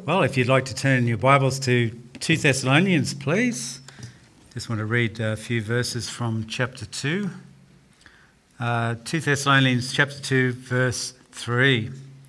Well, if you'd like to turn your Bibles to 2 Thessalonians, please. Just want to read a few verses from chapter 2. 2 Thessalonians chapter 2, verse 3.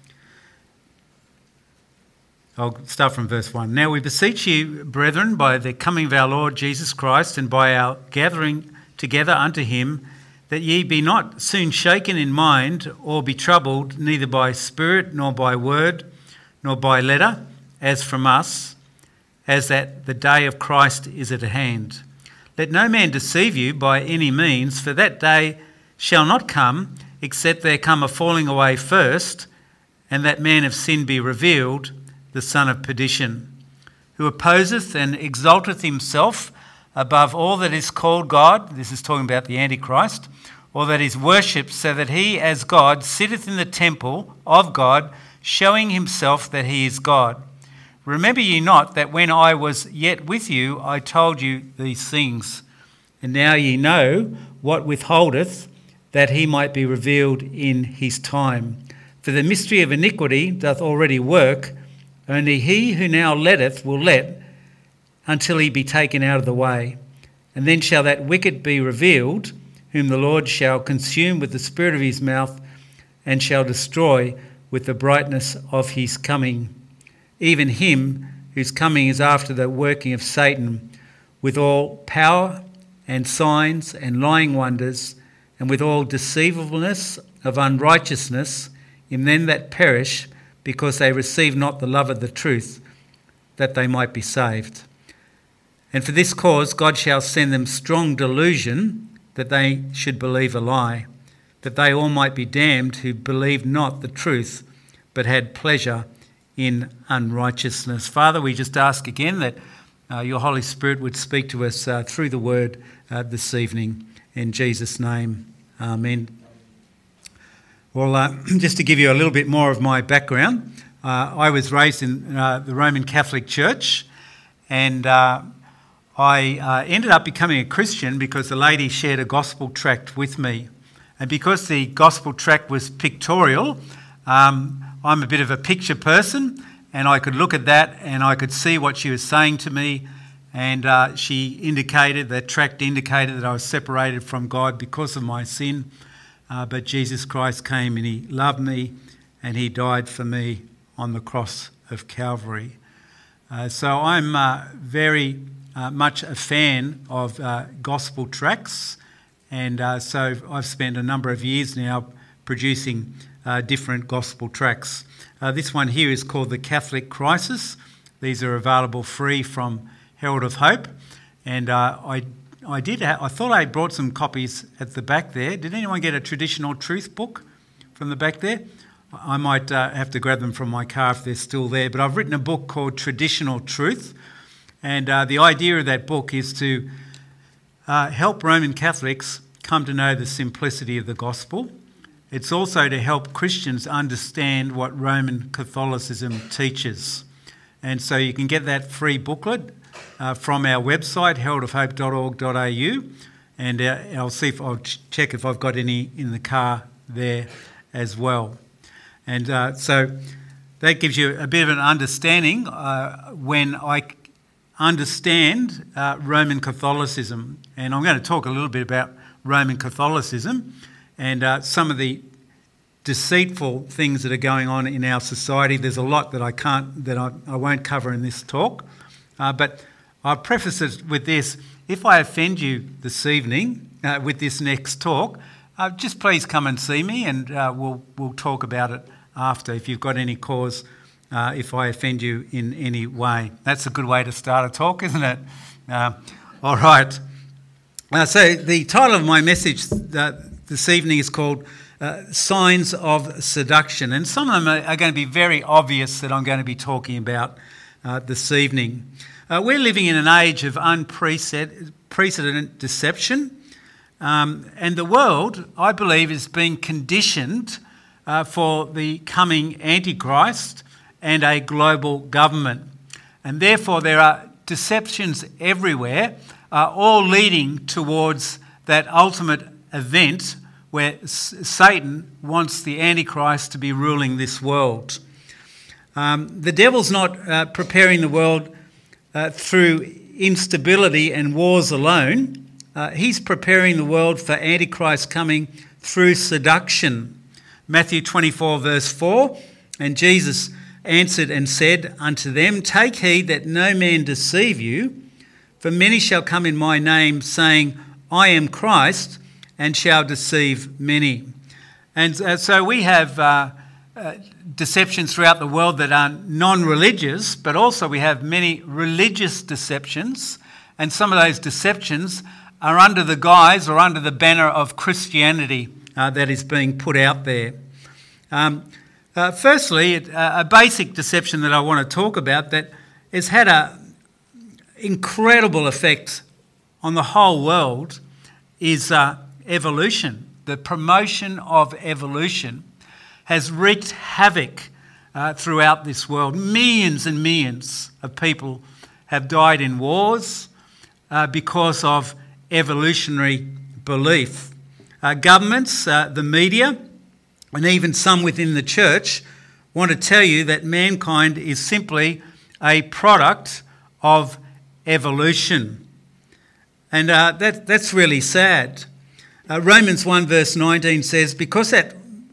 I'll start from verse 1. Now we beseech you, brethren, by the coming of our Lord Jesus Christ and by our gathering together unto him, that ye be not soon shaken in mind or be troubled, neither by spirit nor by word nor by letter, as from us, as that the day of Christ is at hand. Let no man deceive you by any means, for that day shall not come, except there come a falling away first, and that man of sin be revealed, the son of perdition, who opposeth and exalteth himself above all that is called God, this is talking about the Antichrist, or that is worshipped, so that he as God sitteth in the temple of God, showing himself that he is God. Remember ye not that when I was yet with you, I told you these things. And now ye know what withholdeth, that he might be revealed in his time. For the mystery of iniquity doth already work, only he who now letteth will let, until he be taken out of the way. And then shall that wicked be revealed, whom the Lord shall consume with the spirit of his mouth, and shall destroy with the brightness of his coming. Even him whose coming is after the working of Satan, with all power and signs and lying wonders, and with all deceivableness of unrighteousness in them that perish, because they receive not the love of the truth, that they might be saved. And for this cause God shall send them strong delusion, that they should believe a lie, that they all might be damned who believed not the truth, but had pleasure in unrighteousness. Father, we just ask again that your Holy Spirit would speak to us through the word this evening. In Jesus' name, amen. Well, just to give you a little bit more of my background, I was raised in the Roman Catholic Church, and I ended up becoming a Christian because a lady shared a gospel tract with me. And because the gospel tract was pictorial, I'm a bit of a picture person, and I could look at that and I could see what she was saying to me, and that tract indicated that I was separated from God because of my sin, but Jesus Christ came and he loved me and he died for me on the cross of Calvary. So I'm very much a fan of gospel tracts, and so I've spent a number of years now producing different gospel tracts. This one here is called The Catholic Crisis. These are available free from Herald of Hope, and I thought I brought some copies at the back there. Did anyone get a Traditional Truth book from the back there? I might have to grab them from my car if they're still there, but I've written a book called Traditional Truth, and the idea of that book is to help Roman Catholics come to know the simplicity of the gospel. It's also to help Christians understand what Roman Catholicism teaches. And so you can get that free booklet from our website, heraldofhope.org.au, and I'll check if I've got any in the car there as well. And so that gives you a bit of an understanding when I understand Roman Catholicism. And I'm going to talk a little bit about Roman Catholicism and some of the deceitful things that are going on in our society. There's a lot that I won't cover in this talk, but I'll preface it with this. If I offend you this evening with this next talk, just please come and see me, and we'll talk about it after if you've got any cause. If I offend you in any way, that's a good way to start a talk, isn't it? All right. So the title of my message this evening is called Signs of Seduction, and some of them are going to be very obvious that I'm going to be talking about this evening. We're living in an age of unprecedented deception, and the world, I believe, is being conditioned for the coming Antichrist and a global government. And therefore there are deceptions everywhere, all leading towards that ultimate event where Satan wants the Antichrist to be ruling this world. The devil's not preparing the world through instability and wars alone. He's preparing the world for Antichrist coming through seduction. Matthew 24 verse 4, and Jesus answered and said unto them, Take heed that no man deceive you, for many shall come in my name, saying, I am Christ, and shall deceive many. And so we have deceptions throughout the world that are non-religious, but also we have many religious deceptions, and some of those deceptions are under the guise or under the banner of Christianity that is being put out there. Firstly, a basic deception that I want to talk about that has had an incredible effect on the whole world is evolution. The promotion of evolution has wreaked havoc throughout this world. Millions and millions of people have died in wars because of evolutionary belief. Governments, the media, and even some within the church want to tell you that mankind is simply a product of evolution. And that's really sad. Romans 1 verse 19 says, because that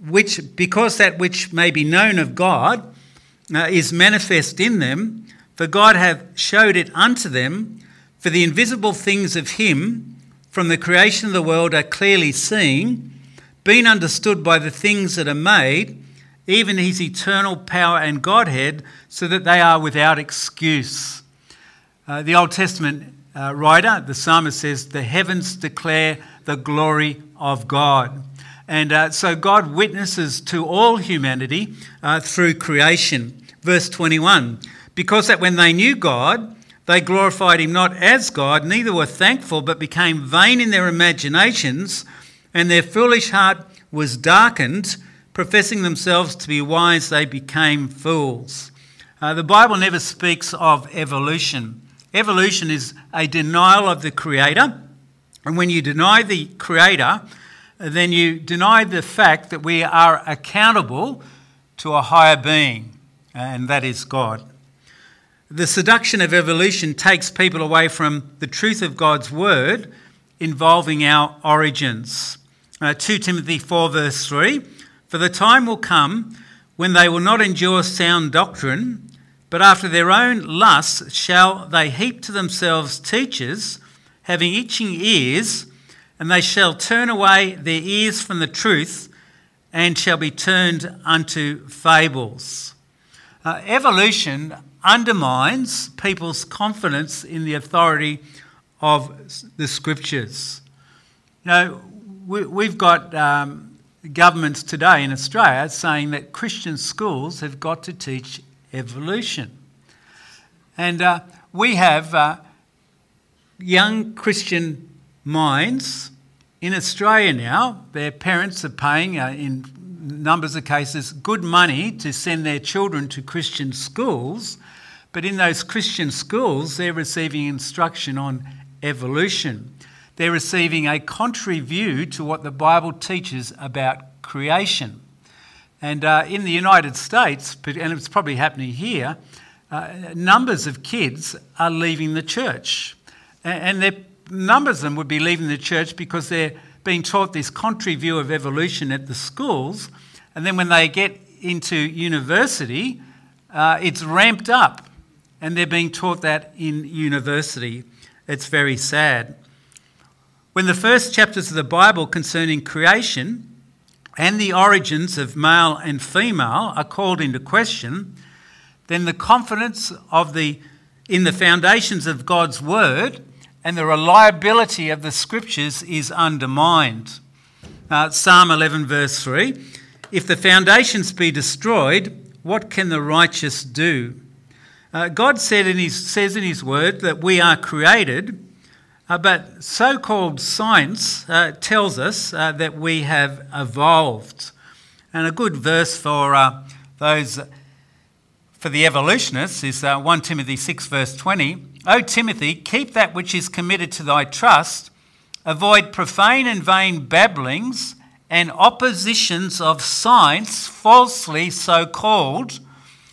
which may be known of God is manifest in them, for God hath showed it unto them, for the invisible things of him from the creation of the world are clearly seen, being understood by the things that are made, even his eternal power and Godhead, so that they are without excuse. The Old Testament writer, the psalmist, says, the heavens declare the glory of God. And so God witnesses to all humanity through creation. Verse 21, because that when they knew God, they glorified him not as God, neither were thankful, but became vain in their imaginations, and their foolish heart was darkened. Professing themselves to be wise, they became fools. The Bible never speaks of evolution. Evolution is a denial of the Creator. And when you deny the Creator, then you deny the fact that we are accountable to a higher being, and that is God. The seduction of evolution takes people away from the truth of God's word involving our origins. 2 Timothy 4 verse 3, for the time will come when they will not endure sound doctrine, but after their own lusts shall they heap to themselves teachers, having itching ears, and they shall turn away their ears from the truth, and shall be turned unto fables. Evolution undermines people's confidence in the authority of the Scriptures. You know, we've got governments today in Australia saying that Christian schools have got to teach evolution. And we have young Christian minds in Australia now. Their parents are paying, in numbers of cases, good money to send their children to Christian schools. But in those Christian schools, they're receiving instruction on evolution. They're receiving a contrary view to what the Bible teaches about creation. And in the United States, and it's probably happening here, numbers of kids are leaving the church. And numbers of them would be leaving the church because they're being taught this contrary view of evolution at the schools. And then when they get into university, it's ramped up. And they're being taught that in university. It's very sad. When the first chapters of the Bible concerning creation and the origins of male and female are called into question, then the confidence in the foundations of God's word and the reliability of the Scriptures is undermined. Psalm 11 verse 3, if the foundations be destroyed, what can the righteous do? God says in his word that we are created, but so-called science tells us that we have evolved. And a good verse for the evolutionists is 1 Timothy 6 verse 20. O Timothy, keep that which is committed to thy trust, avoid profane and vain babblings and oppositions of science falsely so called,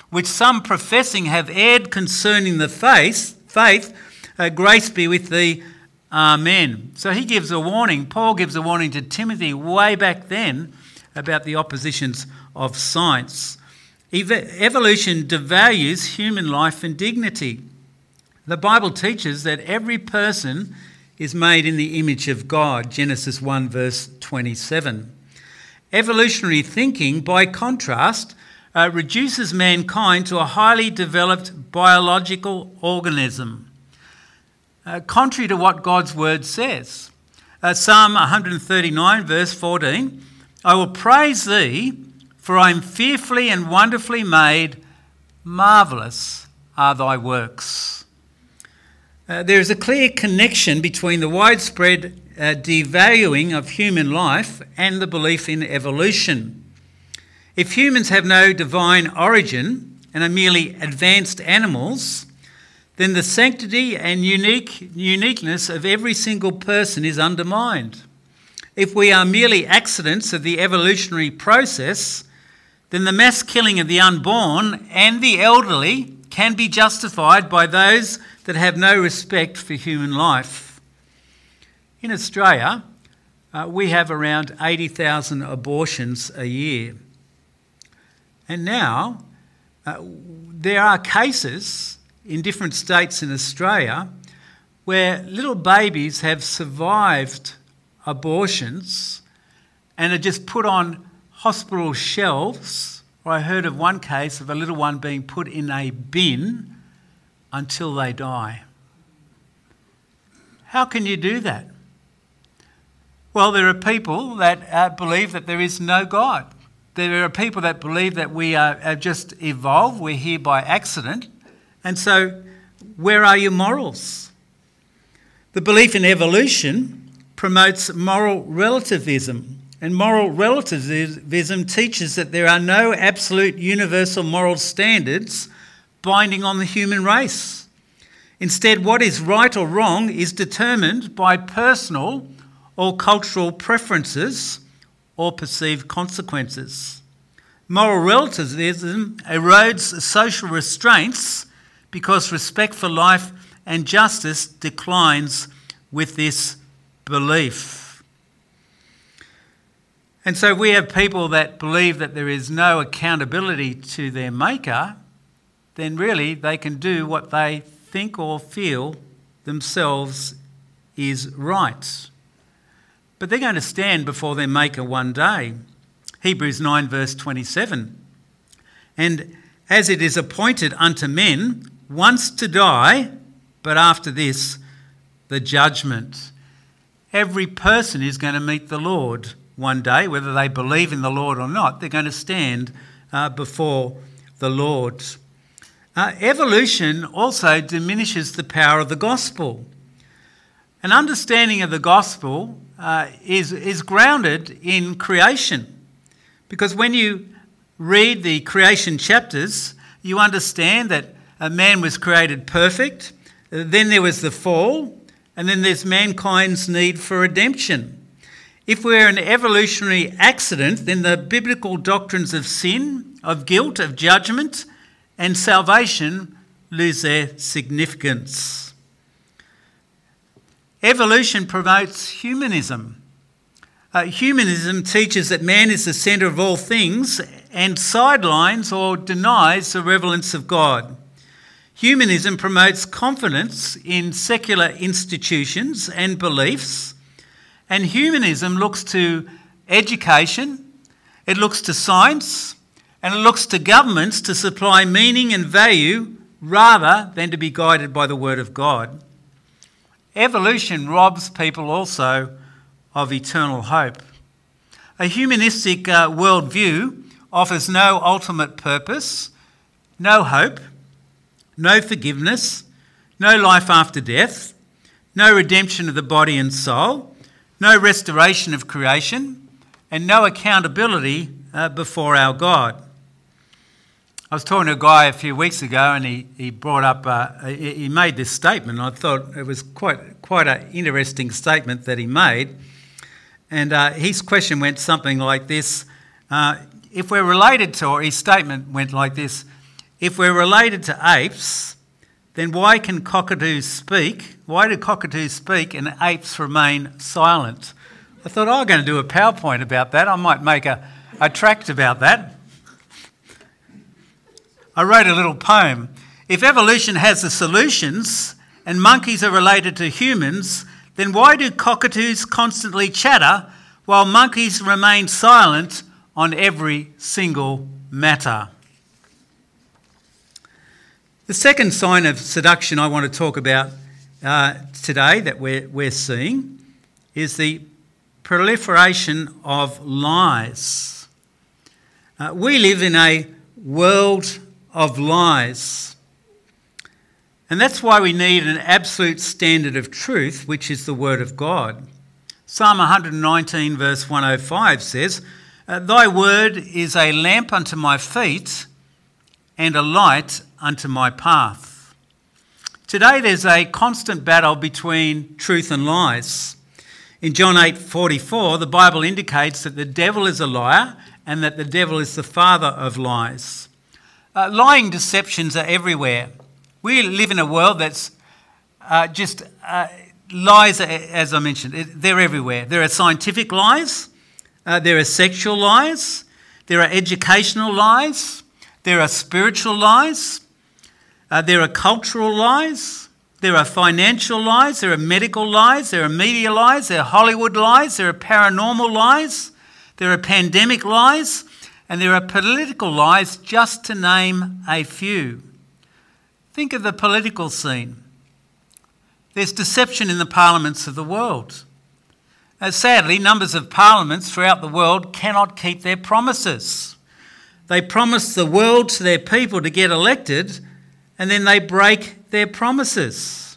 which some professing have erred concerning the faith, grace be with thee. Amen. So he gives a warning. Paul gives a warning to Timothy way back then about the oppositions of science. Evolution devalues human life and dignity. The Bible teaches that every person is made in the image of God, Genesis 1 verse 27. Evolutionary thinking, by contrast, reduces mankind to a highly developed biological organism, contrary to what God's word says. Psalm 139 verse 14, I will praise thee, for I am fearfully and wonderfully made. Marvellous are thy works. There is a clear connection between the widespread devaluing of human life and the belief in evolution. If humans have no divine origin and are merely advanced animals, then the sanctity and uniqueness of every single person is undermined. If we are merely accidents of the evolutionary process, then the mass killing of the unborn and the elderly can be justified by those that have no respect for human life. In Australia, we have around 80,000 abortions a year. And now there are cases in different states in Australia where little babies have survived abortions and are just put on hospital shelves. Or I heard of one case of a little one being put in a bin until they die. How can you do that? Well, there are people that believe that there is no God. There are people that believe that we are just evolved, we're here by accident. And so, where are your morals? The belief in evolution promotes moral relativism. And moral relativism teaches that there are no absolute universal moral standards binding on the human race. Instead, what is right or wrong is determined by personal or cultural preferences or perceived consequences. Moral relativism erodes social restraints because respect for life and justice declines with this belief. And so we have people that believe that there is no accountability to their maker, then really they can do what they think or feel themselves is right. But they're going to stand before their maker one day. Hebrews 9 verse 27. And as it is appointed unto men once to die, but after this, the judgment. Every person is going to meet the Lord one day, whether they believe in the Lord or not. They're going to stand before the Lord. Evolution also diminishes the power of the gospel. An understanding of the gospel is grounded in creation. Because when you read the creation chapters, you understand that man was created perfect, then there was the fall, and then there's mankind's need for redemption. If we're an evolutionary accident, then the biblical doctrines of sin, of guilt, of judgment, and salvation lose their significance. Evolution promotes humanism. Humanism teaches that man is the centre of all things and sidelines or denies the relevance of God. Humanism promotes confidence in secular institutions and beliefs, and humanism looks to education, it looks to science, and it looks to governments to supply meaning and value rather than to be guided by the Word of God. Evolution robs people also of eternal hope. A humanistic worldview offers no ultimate purpose, no hope, no forgiveness, no life after death, no redemption of the body and soul, no restoration of creation, and no accountability before our God. I was talking to a guy a few weeks ago and he brought up, he made this statement. I thought it was quite an interesting statement that he made. And his question went something like this. If we're related to, or his statement went like this, if we're related to apes, then why can cockatoos speak? Why do cockatoos speak and apes remain silent? I thought, I'm going to do a PowerPoint about that. I might make a tract about that. I wrote a little poem. If evolution has the solutions and monkeys are related to humans, then why do cockatoos constantly chatter while monkeys remain silent on every single matter? The second sign of seduction I want to talk about today that we're seeing is the proliferation of lies. We live in a world of lies. And that's why we need an absolute standard of truth, which is the Word of God. Psalm 119 verse 105 says, Thy word is a lamp unto my feet and a light unto my path. Today there's a constant battle between truth and lies. In John 8:44, the Bible indicates that the devil is a liar and that the devil is the father of lies. Lying deceptions are everywhere. We live in a world that's lies, as I mentioned. They're everywhere. There are scientific lies. There are sexual lies. There are educational lies. There are spiritual lies. There are cultural lies. There are financial lies. There are medical lies. There are media lies. There are Hollywood lies. There are paranormal lies. There are pandemic lies. And there are political lies, just to name a few. Think of the political scene. There's deception in the parliaments of the world. Sadly, numbers of parliaments throughout the world cannot keep their promises. They promise the world to their people to get elected, and then they break their promises.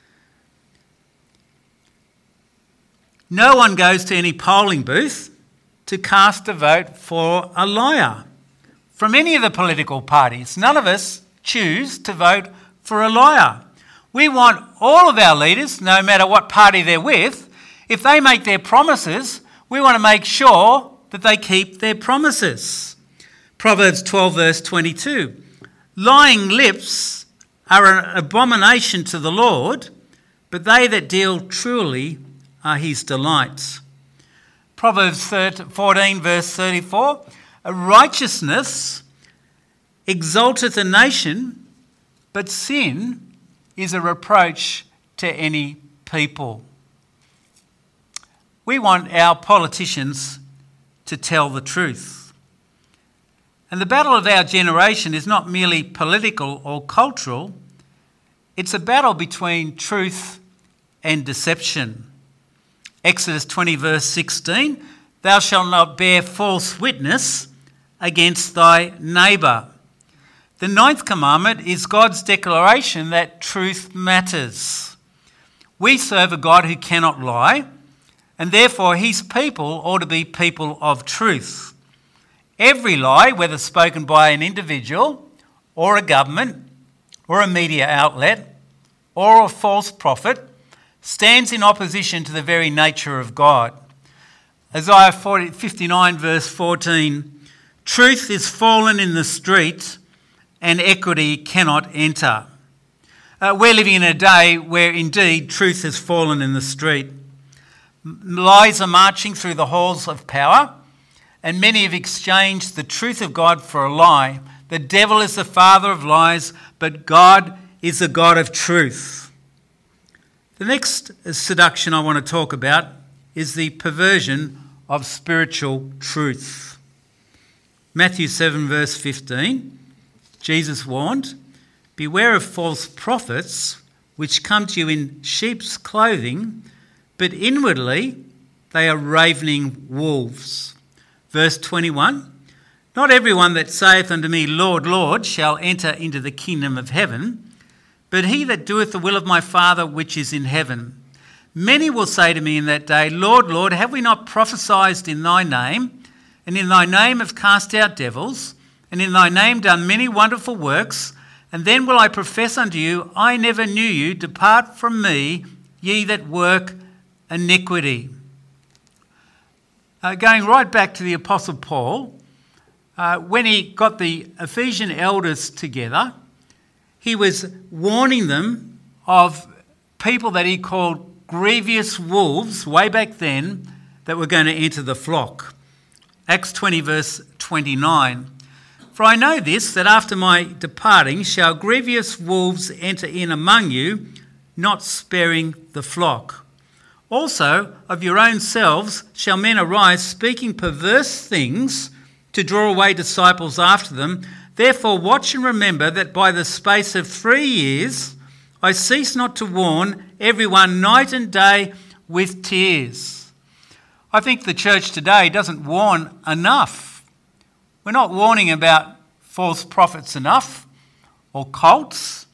No one goes to any polling booth to cast a vote for a liar from any of the political parties. None of us choose to vote for a liar. We want all of our leaders, no matter what party they're with, if they make their promises, we want to make sure that they keep their promises. Proverbs 12 verse 22. Lying lips are an abomination to the Lord, but they that deal truly are his delight. Proverbs 14 verse 34. Righteousness exalteth a nation, but sin is a reproach to any people. We want our politicians to tell the truth. And the battle of our generation is not merely political or cultural, it's a battle between truth and deception. Exodus 20 verse 16, Thou shalt not bear false witness against thy neighbour. The 9th commandment is God's declaration that truth matters. We serve a God who cannot lie, and therefore his people ought to be people of truth. Every lie, whether spoken by an individual or a government or a media outlet or a false prophet, stands in opposition to the very nature of God. Isaiah 59 verse 14, Truth is fallen in the street and equity cannot enter. We're living in a day where indeed truth has fallen in the street. Lies are marching through the halls of power, and many have exchanged the truth of God for a lie. The devil is the father of lies, but God is the God of truth. The next seduction I want to talk about is the perversion of spiritual truth. Matthew 7 verse 15. Jesus warned, Beware of false prophets, which come to you in sheep's clothing, but inwardly they are ravening wolves. Verse 21, Not everyone that saith unto me, Lord, Lord, shall enter into the kingdom of heaven, but he that doeth the will of my Father which is in heaven. Many will say to me in that day, Lord, Lord, have we not prophesied in thy name, and in thy name have cast out devils, and in thy name done many wonderful works? And then will I profess unto you, I never knew you, depart from me, ye that work iniquity. Going right back to the Apostle Paul, when he got the Ephesian elders together, he was warning them of people that he called grievous wolves way back then that were going to enter the flock. Acts 20 verse 29. For I know this, that after my departing shall grievous wolves enter in among you, not sparing the flock. Also of your own selves shall men arise, speaking perverse things, to draw away disciples after them. Therefore watch and remember that by the space of 3 years I cease not to warn everyone night and day with tears. I think the church today doesn't warn enough. We're not warning about false prophets enough or cults.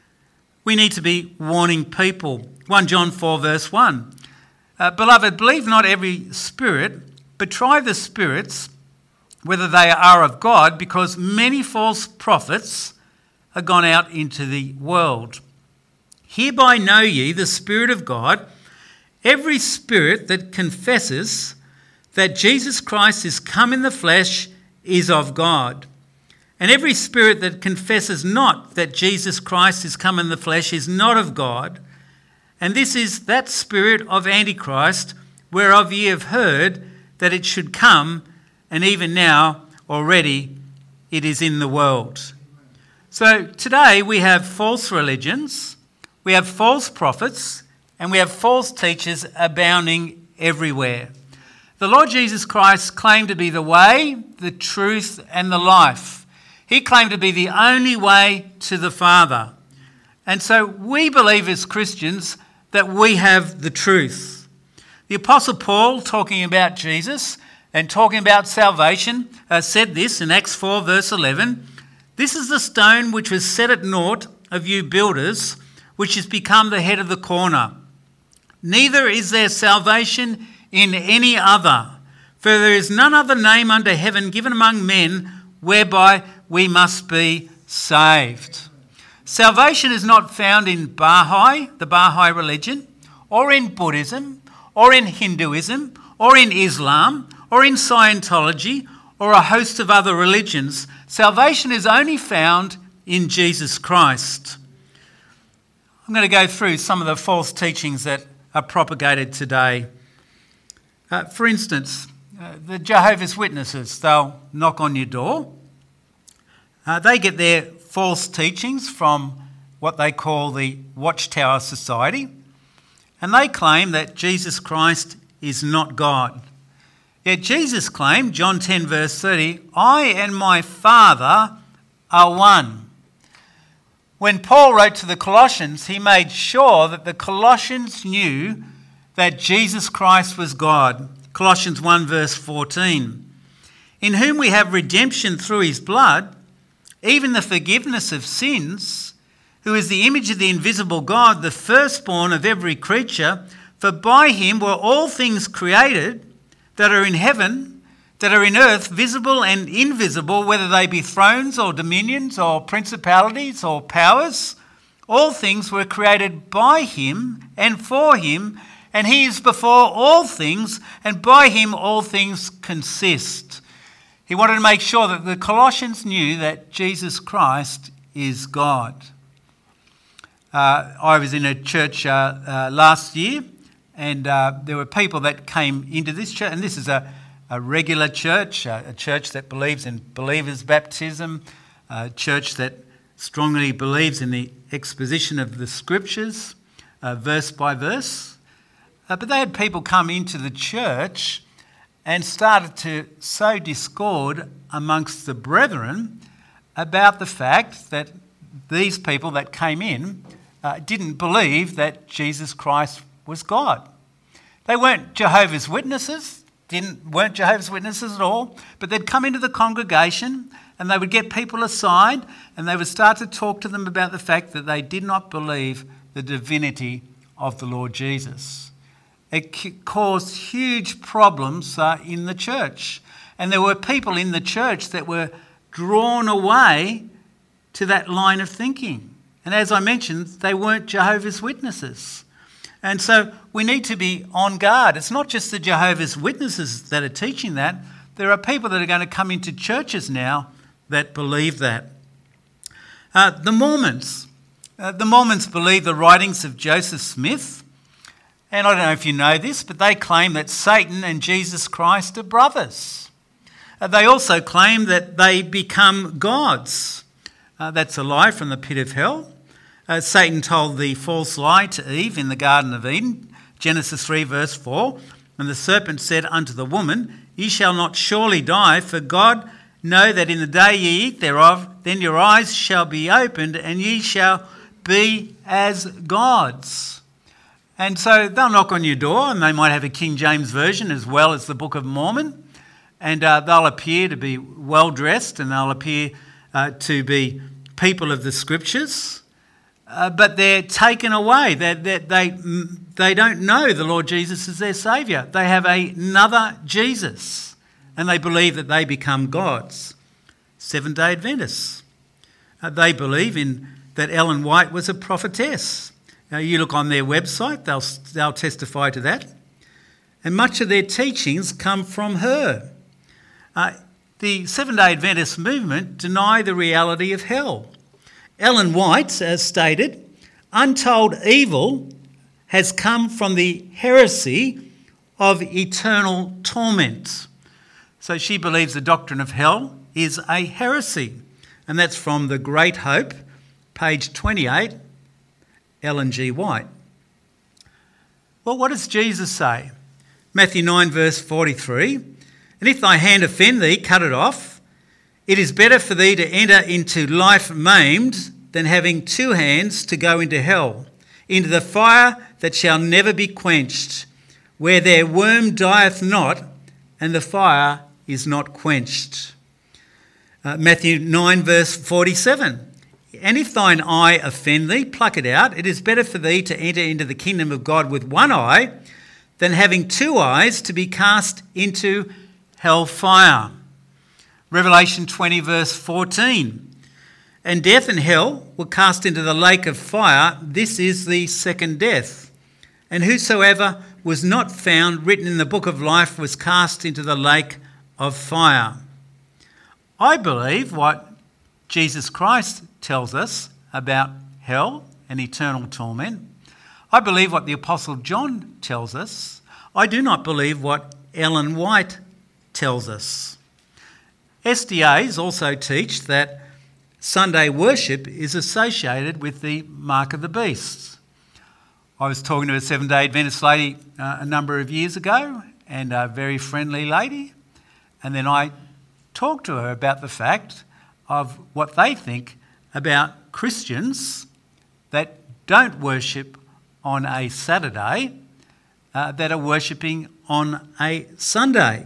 We need to be warning people. 1 John 4 verse 1. Beloved, believe not every spirit, but try the spirits, whether they are of God, because many false prophets are gone out into the world. Hereby know ye the Spirit of God. Every spirit that confesses that Jesus Christ is come in the flesh is of God. And every spirit that confesses not that Jesus Christ is come in the flesh is not of God. And this is that spirit of Antichrist, whereof ye have heard that it should come, and even now already it is in the world. So today we have false religions, we have false prophets, and we have false teachers abounding everywhere. The Lord Jesus Christ claimed to be the way, the truth, and the life. He claimed to be the only way to the Father. And so we believe as Christians that we have the truth. The Apostle Paul, talking about Jesus and talking about salvation, said this in Acts 4 verse 11, "This is the stone which was set at naught of you builders, which has become the head of the corner. Neither is there salvation in any other, for there is none other name under heaven given among men whereby we must be saved." Salvation is not found in Baha'i, the Baha'i religion, or in Buddhism, or in Hinduism, or in Islam, or in Scientology, or a host of other religions. Salvation is only found in Jesus Christ. I'm going to go through some of the false teachings that are propagated today. For instance, the Jehovah's Witnesses, they'll knock on your door. They get their false teachings from what they call the Watchtower Society, and they claim that Jesus Christ is not God. Yet Jesus claimed, John 10 verse 30, "I and my Father are one." When Paul wrote to the Colossians, he made sure that the Colossians knew that Jesus Christ was God. Colossians 1 verse 14. "In whom we have redemption through his blood, even the forgiveness of sins, who is the image of the invisible God, the firstborn of every creature. For by him were all things created that are in heaven, that are in earth, visible and invisible, whether they be thrones or dominions or principalities or powers. All things were created by him and for him, and he is before all things, and by him all things consist." He wanted to make sure that the Colossians knew that Jesus Christ is God. I was in a church last year, and there were people that came into this church, and this is a regular church, a church that believes in believers' baptism, a church that strongly believes in the exposition of the scriptures, verse by verse. But they had people come into the church and started to sow discord amongst the brethren about the fact that these people that came in didn't believe that Jesus Christ was God. They weren't Jehovah's Witnesses, weren't Jehovah's Witnesses at all, but they'd come into the congregation and they would get people aside and they would start to talk to them about the fact that they did not believe the divinity of the Lord Jesus. It caused huge problems in the church. And there were people in the church that were drawn away to that line of thinking. And as I mentioned, they weren't Jehovah's Witnesses. And so we need to be on guard. It's not just the Jehovah's Witnesses that are teaching that. there are people that are going to come into churches now that believe that. The Mormons believe the writings of Joseph Smith, and I don't know if you know this, but they claim that Satan and Jesus Christ are brothers. They also claim that they become gods. That's a lie from the pit of hell. Satan told the false lie to Eve in the Garden of Eden, Genesis 3 verse 4, and the serpent said unto the woman, Ye shall not surely die, for God know that in the day ye eat thereof, then your eyes shall be opened, and ye shall be as gods. And so they'll knock on your door, and they might have a King James Version as well as the Book of Mormon, and they'll appear to be well dressed, and they'll appear to be people of the Scriptures, but they're taken away. They don't know the Lord Jesus as their Saviour. They have another Jesus, and they believe that they become gods. Seventh-day Adventists. They believe that Ellen White was a prophetess. You look on their website, they'll testify to that. And much of their teachings come from her. The Seventh-day Adventist movement deny the reality of hell. Ellen White, as stated, untold evil has come from the heresy of eternal torment. So she believes the doctrine of hell is a heresy. And that's from The Great Hope, page 28, Ellen G. White. Well, what does Jesus say? Matthew 9, verse 43, And if thy hand offend thee, cut it off. It is better for thee to enter into life maimed than having two hands to go into hell, into the fire that shall never be quenched, where their worm dieth not, and the fire is not quenched. Matthew 9, verse 47. And if thine eye offend thee, pluck it out. It is better for thee to enter into the kingdom of God with one eye than having two eyes to be cast into hell fire. Revelation 20, verse 14. And death and hell were cast into the lake of fire. This is the second death. And whosoever was not found written in the book of life was cast into the lake of fire. I believe what Jesus Christ tells us about hell and eternal torment. I believe what the Apostle John tells us. I do not believe what Ellen White tells us. SDAs also teach that Sunday worship is associated with the mark of the beast. I was talking to a Seventh-day Adventist lady a number of years ago, and a very friendly lady, and then I talked to her about the fact of what they think about Christians that don't worship on a Saturday, that are worshipping on a Sunday.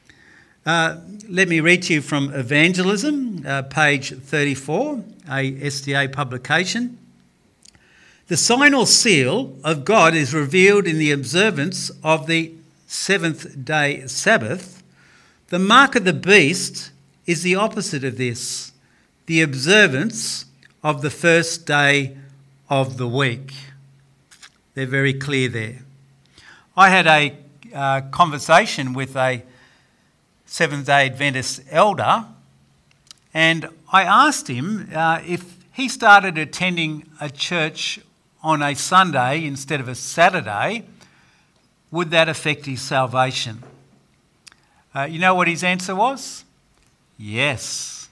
Let me read to you from Evangelism, page 34, a SDA publication. The sign or seal of God is revealed in the observance of the seventh-day Sabbath. The mark of the beast is the opposite of this, the observance of the first day of the week. They're very clear there. I had a conversation with a Seventh-day Adventist elder, and I asked him if he started attending a church on a Sunday instead of a Saturday, would that affect his salvation? You know what his answer was? Yes.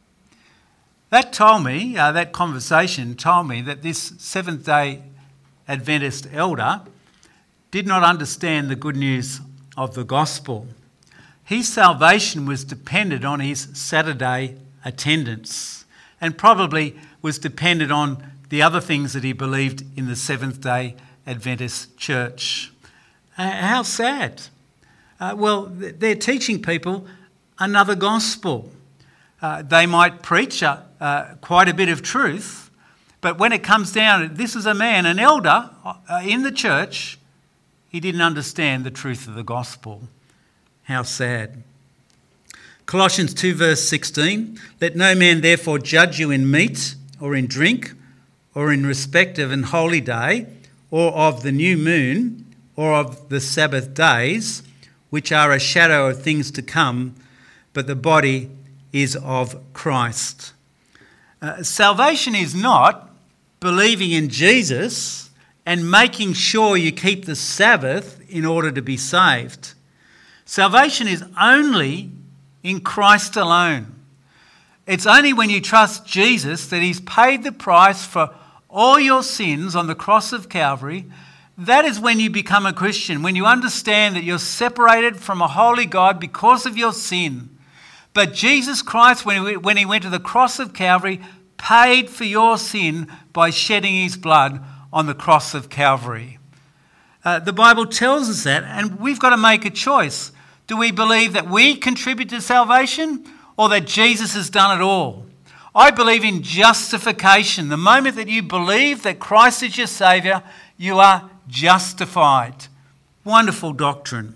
That told me, that conversation told me that this Seventh-day Adventist elder did not understand the good news of the gospel. His salvation was dependent on his Saturday attendance and probably was dependent on the other things that he believed in the Seventh-day Adventist church. How sad. Well, they're teaching people another gospel. They might preach quite a bit of truth, but when it comes down, this is a man, an elder in the church, he didn't understand the truth of the gospel. How sad. Colossians 2 verse 16, let no man therefore judge you in meat or in drink or in respect of an holy day or of the new moon or of the Sabbath days, which are a shadow of things to come, but the body is of Christ. Salvation is not believing in Jesus and making sure you keep the Sabbath in order to be saved. Salvation is only in Christ alone. It's only when you trust Jesus that he's paid the price for all your sins on the cross of Calvary. That is when you become a Christian, when you understand that you're separated from a holy God because of your sin. But Jesus Christ, when he went to the cross of Calvary, paid for your sin by shedding his blood on the cross of Calvary. The Bible tells us that, and we've got to make a choice. Do we believe that we contribute to salvation or that Jesus has done it all? I believe in justification. The moment that you believe that Christ is your Saviour, you are justified. Wonderful doctrine.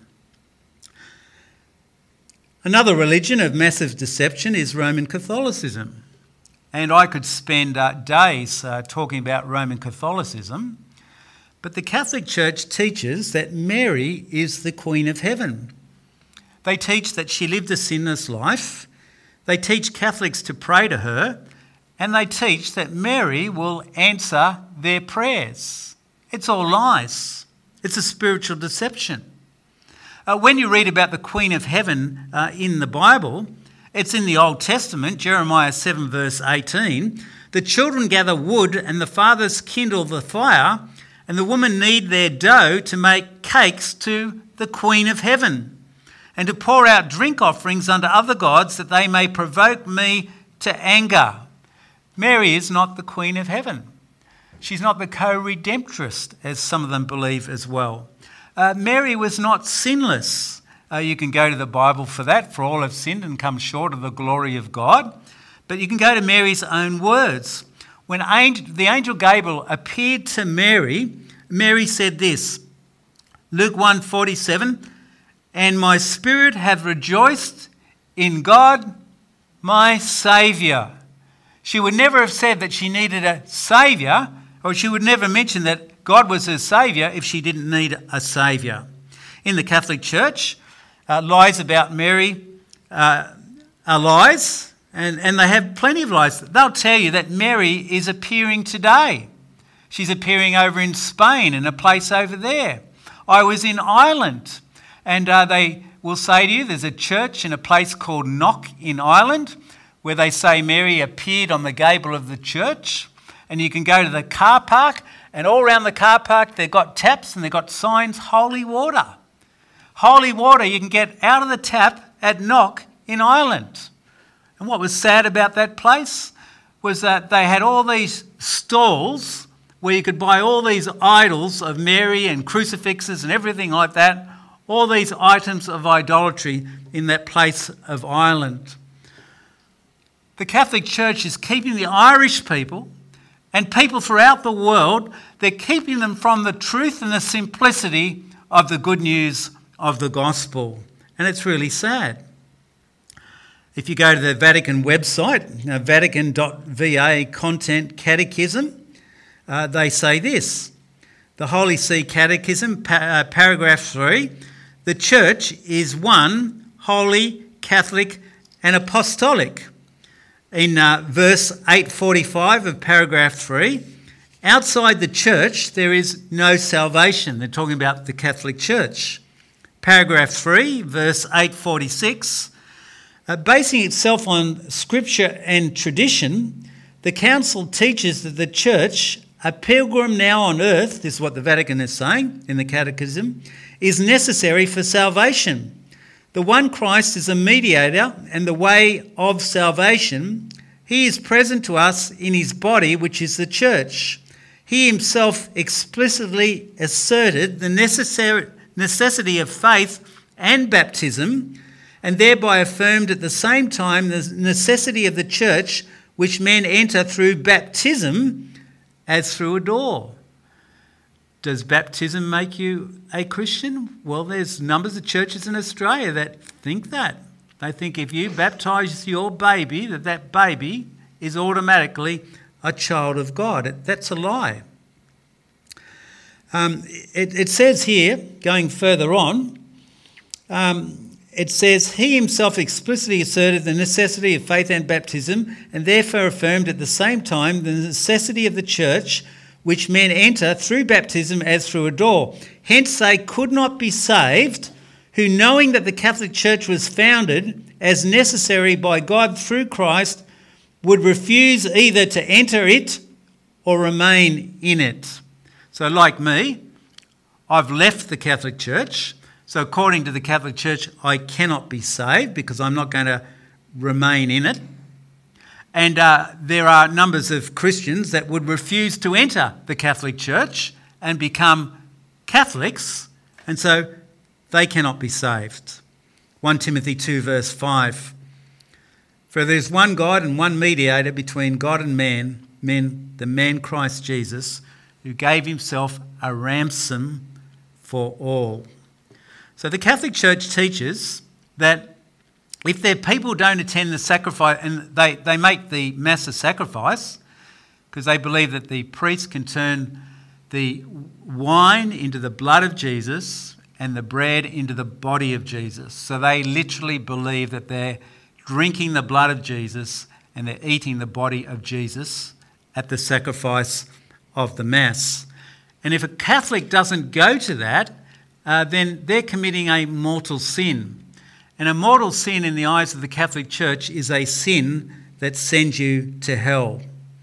Another religion of massive deception is Roman Catholicism. And I could spend days talking about Roman Catholicism. But the Catholic Church teaches that Mary is the Queen of Heaven. They teach that she lived a sinless life. They teach Catholics to pray to her. And they teach that Mary will answer their prayers. It's all lies. It's a spiritual deception. When you read about the Queen of Heaven in the Bible, it's in the Old Testament, Jeremiah 7 verse 18. The children gather wood and the fathers kindle the fire, and the women knead their dough to make cakes to the Queen of Heaven, and to pour out drink offerings unto other gods, that they may provoke me to anger. Mary is not the Queen of Heaven. She's not the co-redemptress, as some of them believe as well. Mary was not sinless. You can go to the Bible for that. For all have sinned and come short of the glory of God. But you can go to Mary's own words. When the angel Gabriel appeared to Mary, Mary said this, Luke 1:47, and my spirit hath rejoiced in God, my Saviour. She would never have said that she needed a Saviour, or she would never mention that God was her Saviour if she didn't need a Saviour. In the Catholic Church, lies about Mary are lies, and they have plenty of lies. They'll tell you that Mary is appearing today. She's appearing over in Spain, in a place over there. I was in Ireland, and they will say to you there's a church in a place called Knock in Ireland where they say Mary appeared on the gable of the church, and you can go to the car park, and all around the car park they've got taps and they've got signs, holy water. Holy water you can get out of the tap at Knock in Ireland. And what was sad about that place was that they had all these stalls where you could buy all these idols of Mary and crucifixes and everything like that, all these items of idolatry in that place of Ireland. The Catholic Church is keeping the Irish people and people throughout the world, they're keeping them from the truth and the simplicity of the good news of the gospel. And it's really sad. If you go to the Vatican website, vatican.va content catechism, they say this. The Holy See Catechism, paragraph 3, the Church is one, holy, Catholic and apostolic. In verse 845 of paragraph 3, outside the church there is no salvation. They're talking about the Catholic Church. Paragraph 3, verse 846, basing itself on scripture and tradition, the Council teaches that the church, a pilgrim now on earth, this is what the Vatican is saying in the Catechism, is necessary for salvation. The one Christ is a mediator and the way of salvation. He is present to us in his body, which is the church. He himself explicitly asserted the necessity of faith and baptism, and thereby affirmed at the same time the necessity of the church, which men enter through baptism as through a door. Does baptism make you a Christian? Well, there's numbers of churches in Australia that think that. They think if you baptise your baby, that baby is automatically a child of God. That's a lie. It says here, going further on, it says, he himself explicitly asserted the necessity of faith and baptism, and therefore affirmed at the same time the necessity of the church, which men enter through baptism as through a door. Hence they could not be saved, who, knowing that the Catholic Church was founded as necessary by God through Christ, would refuse either to enter it or remain in it. So like me, I've left the Catholic Church. So according to the Catholic Church, I cannot be saved because I'm not going to remain in it. And there are numbers of Christians that would refuse to enter the Catholic Church and become Catholics, and so they cannot be saved. 1 Timothy 2 verse 5. For there is one God and one mediator between God and men, the man Christ Jesus, who gave himself a ransom for all. So the Catholic Church teaches that if their people don't attend the sacrifice, and they make the Mass a sacrifice, because they believe that the priest can turn the wine into the blood of Jesus and the bread into the body of Jesus. So they literally believe that they're drinking the blood of Jesus and they're eating the body of Jesus at the sacrifice of the Mass. And if a Catholic doesn't go to that, then they're committing a mortal sin. And a mortal sin in the eyes of the Catholic Church is a sin that sends you to hell.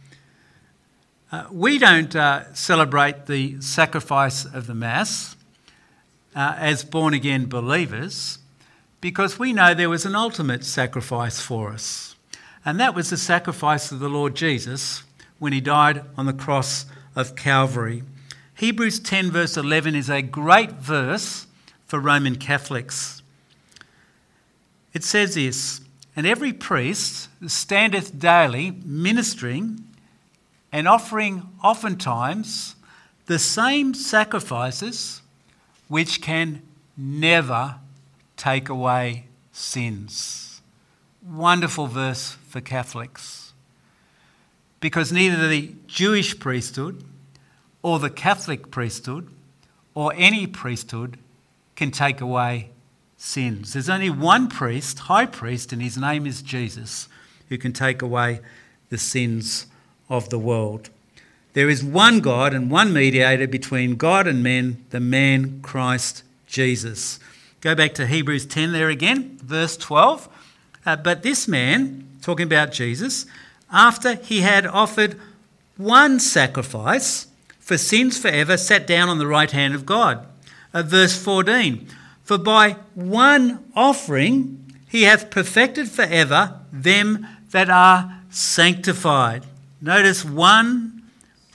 We don't celebrate the sacrifice of the Mass as born-again believers because we know there was an ultimate sacrifice for us. And that was the sacrifice of the Lord Jesus when he died on the cross of Calvary. Hebrews 10 verse 11 is a great verse for Roman Catholics. It says this, and every priest standeth daily ministering and offering oftentimes the same sacrifices which can never take away sins. Wonderful verse for Catholics. Because neither the Jewish priesthood or the Catholic priesthood or any priesthood can take away sins. There's only one priest, high priest, and his name is Jesus, who can take away the sins of the world. There is one God and one mediator between God and men, the man Christ Jesus. Go back to Hebrews 10 there again, verse 12. But this man, talking about Jesus, after he had offered one sacrifice for sins forever, sat down on the right hand of God. Verse 14. For by one offering he hath perfected forever them that are sanctified. Notice one,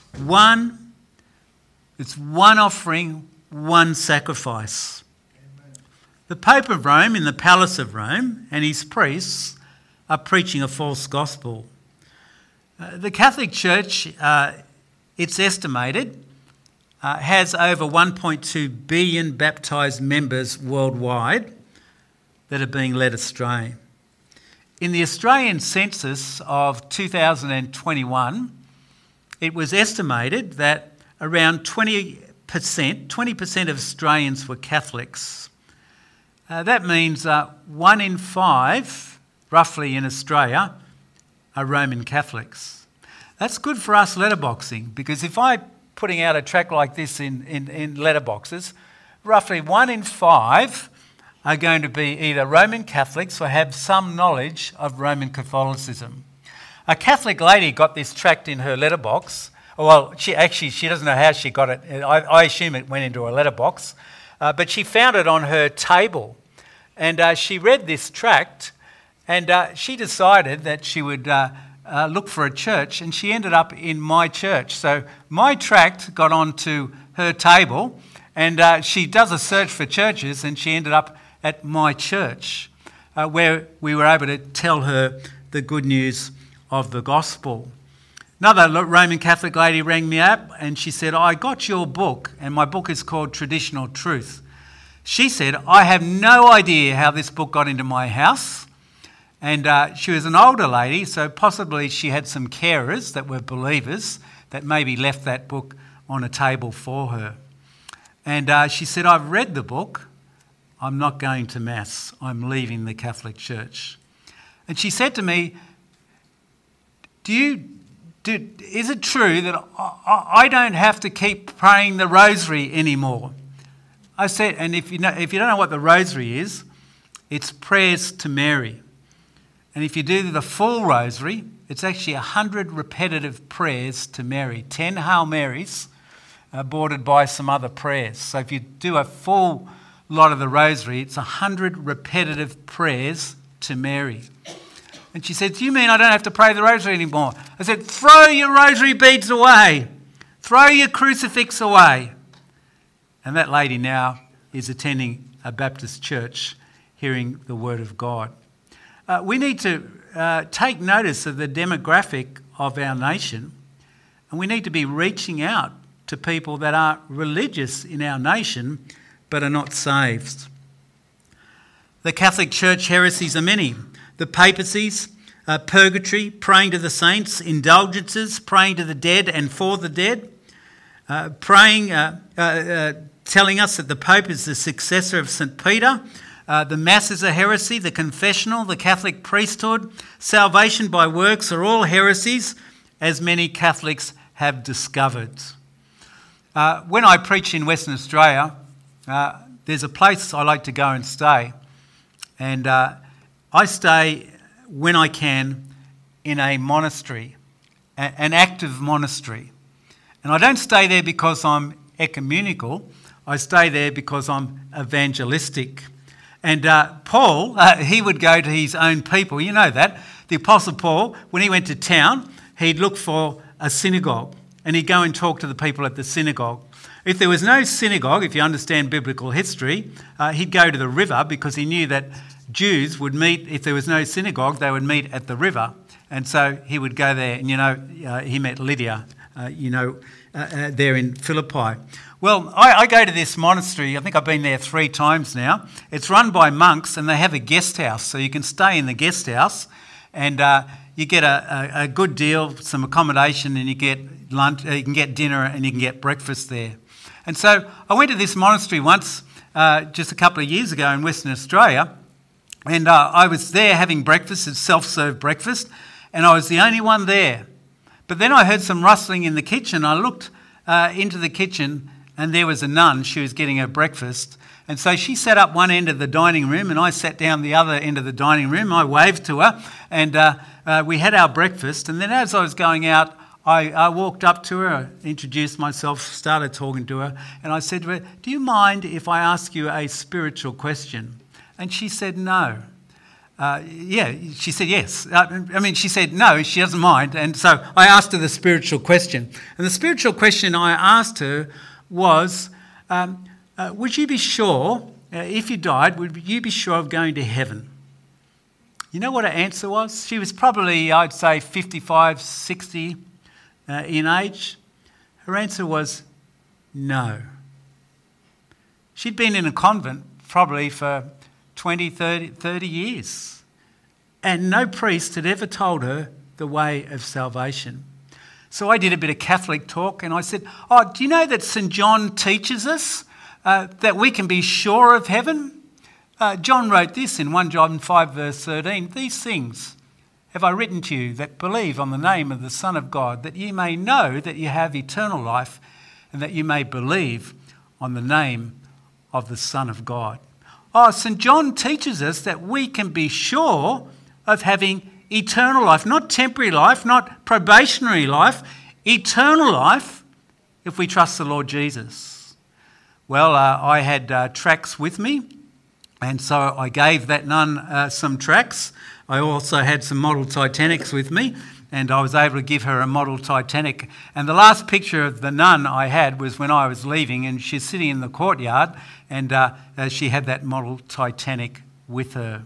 it's one offering, one sacrifice. Amen. The Pope of Rome in the Palace of Rome and his priests are preaching a false gospel. The Catholic Church, it's estimated, has over 1.2 billion baptised members worldwide that are being led astray. In the Australian census of 2021, it was estimated that around 20% of Australians were Catholics. That means 1 in 5, roughly in Australia, are Roman Catholics. That's good for us letterboxing, because if I'm putting out a tract like this in letterboxes, roughly 1 in 5 are going to be either Roman Catholics or have some knowledge of Roman Catholicism. A Catholic lady got this tract in her letterbox. Well, she doesn't know how she got it. I assume it went into a letterbox. But she found it on her table. And she read this tract, and she decided that she would look for a church, and she ended up in my church. So my tract got onto her table, and she does a search for churches, and she ended up at my church, where we were able to tell her the good news of the gospel. Another Roman Catholic lady rang me up and she said, I got your book, and my book is called Traditional Truth. She said, I have no idea how this book got into my house. And she was an older lady, so possibly she had some carers that were believers that maybe left that book on a table for her. And she said, I've read the book, I'm not going to Mass. I'm leaving the Catholic Church. And she said to me, is it true that I don't have to keep praying the rosary anymore? I said, and if you don't know what the rosary is, it's prayers to Mary. And if you do the full rosary, it's actually 100 repetitive prayers to Mary, 10 Hail Marys, bordered by some other prayers. So if you do a full lot of the rosary, it's 100 repetitive prayers to Mary. And she said, do you mean I don't have to pray the rosary anymore? I said, throw your rosary beads away. Throw your crucifix away. And that lady now is attending a Baptist church, hearing the word of God. We need to take notice of the demographic of our nation, and we need to be reaching out to people that are religious in our nation but are not saved. The Catholic Church heresies are many. The papacies, purgatory, praying to the saints, indulgences, praying to the dead and for the dead, telling us that the Pope is the successor of St. Peter. The Mass is a heresy, the confessional, the Catholic priesthood, salvation by works are all heresies, as many Catholics have discovered. When I preach in Western Australia, there's a place I like to go and stay. And I stay, when I can, in a monastery, an active monastery. And I don't stay there because I'm ecumenical. I stay there because I'm evangelistic. And Paul, he would go to his own people. You know that. The Apostle Paul, when he went to town, he'd look for a synagogue and he'd go and talk to the people at the synagogue. If there was no synagogue, if you understand biblical history, he'd go to the river because he knew that Jews would meet, if there was no synagogue, they would meet at the river. And so he would go there and, he met Lydia, there in Philippi. Well, I go to this monastery. I think I've been there 3 times now. It's run by monks and they have a guest house. So you can stay in the guest house and you get a good deal, some accommodation, and you get lunch, you can get dinner and you can get breakfast there. And so I went to this monastery once, just a couple of years ago in Western Australia, and I was there having breakfast, it's self-serve breakfast, and I was the only one there. But then I heard some rustling in the kitchen. I looked into the kitchen and there was a nun. She was getting her breakfast. And so she sat up one end of the dining room and I sat down the other end of the dining room. I waved to her and we had our breakfast. And then as I was going out, I walked up to her, introduced myself, started talking to her. And I said to her, do you mind if I ask you a spiritual question? And she said no. She said yes. She said no, she doesn't mind. And so I asked her the spiritual question. And the spiritual question I asked her was, would you be sure, if you died, would you be sure of going to heaven? You know what her answer was? She was probably, I'd say, 55, 60 in age. Her answer was no. She'd been in a convent probably for 20, 30 years. And no priest had ever told her the way of salvation. So I did a bit of Catholic talk and I said, do you know that St. John teaches us that we can be sure of heaven? John wrote this in 1 John 5 verse 13, these things have I written to you that believe on the name of the Son of God, that ye may know that you have eternal life and that you may believe on the name of the Son of God. St. John teaches us that we can be sure of having eternal life, not temporary life, not probationary life, eternal life if we trust the Lord Jesus. Well, I had tracts with me, and so I gave that nun some tracts. I also had some model Titanics with me, and I was able to give her a model Titanic. And the last picture of the nun I had was when I was leaving, and she's sitting in the courtyard, and she had that model Titanic with her.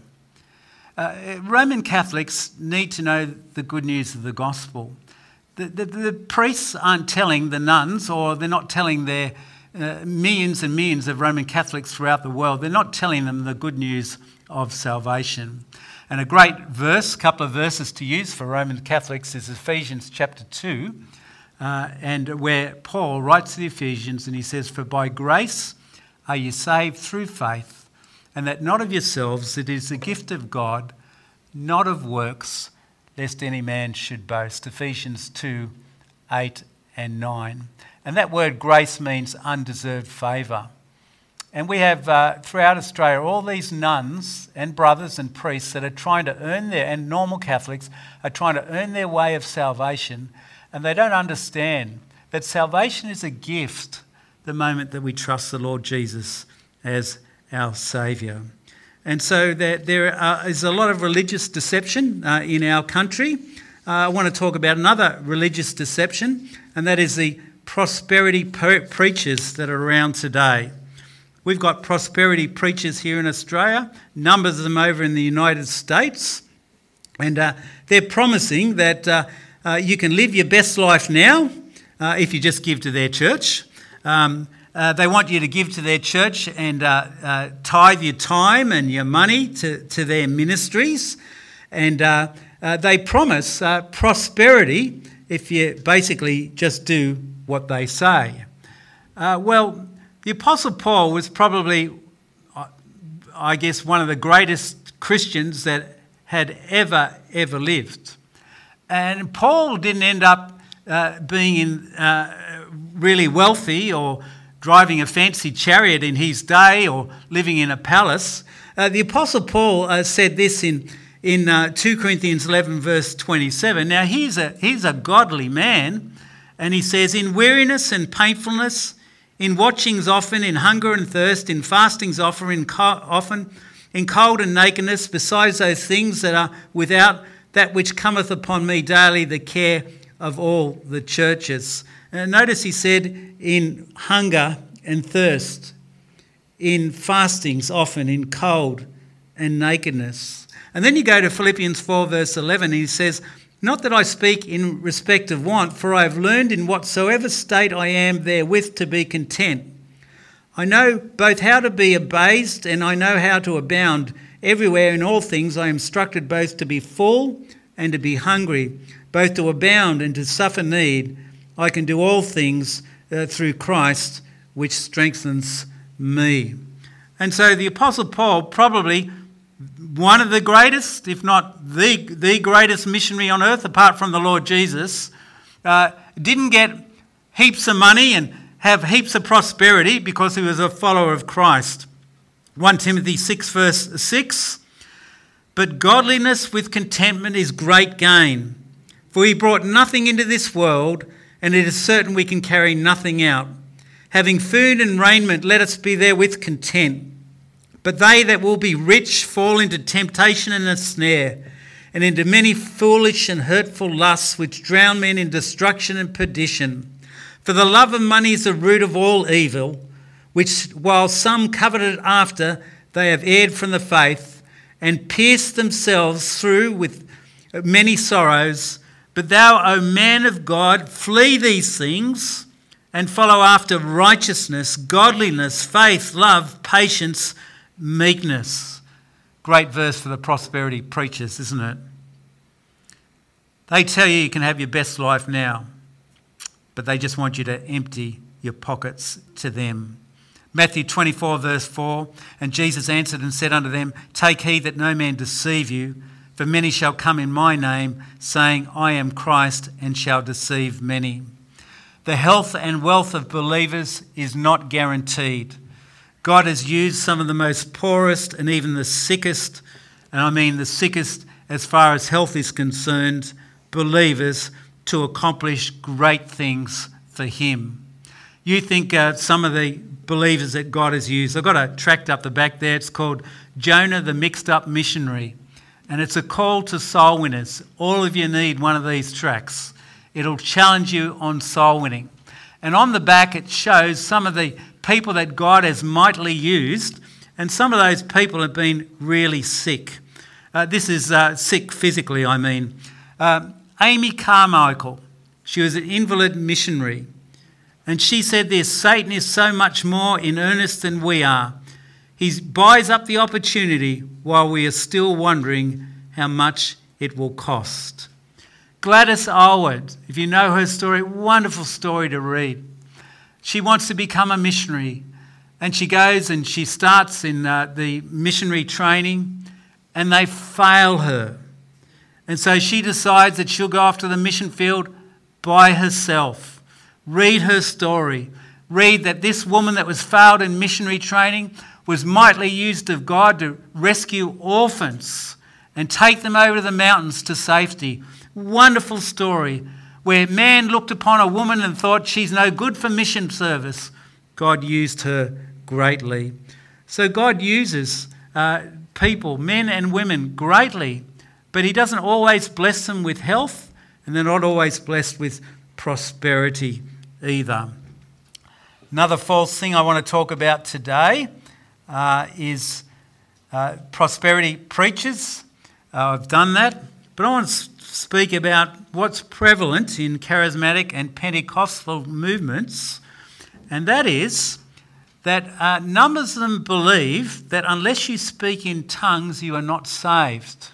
Roman Catholics need to know the good news of the gospel. The priests aren't telling the nuns, or they're not telling their millions and millions of Roman Catholics throughout the world, they're not telling them the good news of salvation. And a great verse, couple of verses to use for Roman Catholics is Ephesians chapter 2, and where Paul writes to the Ephesians and he says, for by grace are you saved through faith, and that not of yourselves, it is the gift of God, not of works, lest any man should boast. Ephesians 2, 8 and 9. And that word grace means undeserved favour. And we have throughout Australia all these nuns and brothers and priests that are trying to earn and normal Catholics are trying to earn their way of salvation, and they don't understand that salvation is a gift the moment that we trust the Lord Jesus as our Saviour. And so there is a lot of religious deception in our country. I want to talk about another religious deception, and that is the prosperity preachers that are around today. We've got prosperity preachers here in Australia, numbers of them over in the United States, and they're promising that you can live your best life now if you just give to their church. They want you to give to their church and tithe your time and your money to their ministries, and they promise prosperity if you basically just do what they say. Well, the Apostle Paul was probably, I guess, one of the greatest Christians that had ever lived. And Paul didn't end up being really wealthy or driving a fancy chariot in his day or living in a palace. The Apostle Paul said this in 2 Corinthians 11 verse 27. Now he's a godly man, and he says, in weariness and painfulness, in watchings often, in hunger and thirst, in fastings often, in cold and nakedness, besides those things that are without, that which cometh upon me daily, the care of all the churches. Notice he said, in hunger and thirst, in fastings often, in cold and nakedness. And then you go to Philippians 4 verse 11, and he says, not that I speak in respect of want, for I have learned in whatsoever state I am therewith to be content. I know both how to be abased, and I know how to abound. Everywhere in all things I am instructed both to be full and to be hungry, both to abound and to suffer need. I can do all things through Christ, which strengthens me. And so the Apostle Paul, probably one of the greatest, if not the greatest missionary on earth, apart from the Lord Jesus, didn't get heaps of money and have heaps of prosperity because he was a follower of Christ. 1 Timothy 6 verse 6, but godliness with contentment is great gain. For he brought nothing into this world, and it is certain we can carry nothing out. Having food and raiment, let us be therewith content. But they that will be rich fall into temptation and a snare, and into many foolish and hurtful lusts, which drown men in destruction and perdition. For the love of money is the root of all evil, which while some coveted after, they have erred from the faith, and pierced themselves through with many sorrows. But thou, O man of God, flee these things, and follow after righteousness, godliness, faith, love, patience, meekness. Great verse for the prosperity preachers, isn't it? They tell you can have your best life now, but they just want you to empty your pockets to them. Matthew 24 verse 4, and Jesus answered and said unto them, take heed that no man deceive you, for many shall come in my name, saying, I am Christ, and shall deceive many. The health and wealth of believers is not guaranteed. God has used some of the most poorest and even the sickest, and I mean the sickest as far as health is concerned, believers to accomplish great things for him. You think some of the believers that God has used, I've got a tract up the back there, it's called Jonah the Mixed Up Missionary, and it's a call to soul winners. All of you need one of these tracts. It'll challenge you on soul winning. And on the back it shows some of the people that God has mightily used, and some of those people have been really sick. This is sick physically, I mean. Amy Carmichael, she was an invalid missionary, and she said this, Satan is so much more in earnest than we are. He buys up the opportunity while we are still wondering how much it will cost. Gladys Aylward, if you know her story, wonderful story to read. She wants to become a missionary, And she goes and she starts in the missionary training, and they fail her. And so she decides that she'll go off to the mission field by herself. Read her story. Read that this woman that was failed in missionary training was mightily used of God to rescue orphans and take them over the mountains to safety. Wonderful story where man looked upon a woman and thought she's no good for mission service. God used her greatly. So God uses people, men and women, greatly, but he doesn't always bless them with health, and they're not always blessed with prosperity either. Another false thing I want to talk about today is prosperity preachers. I've done that, but I want to speak about what's prevalent in charismatic and Pentecostal movements, and that is that numbers of them believe that unless you speak in tongues, you are not saved.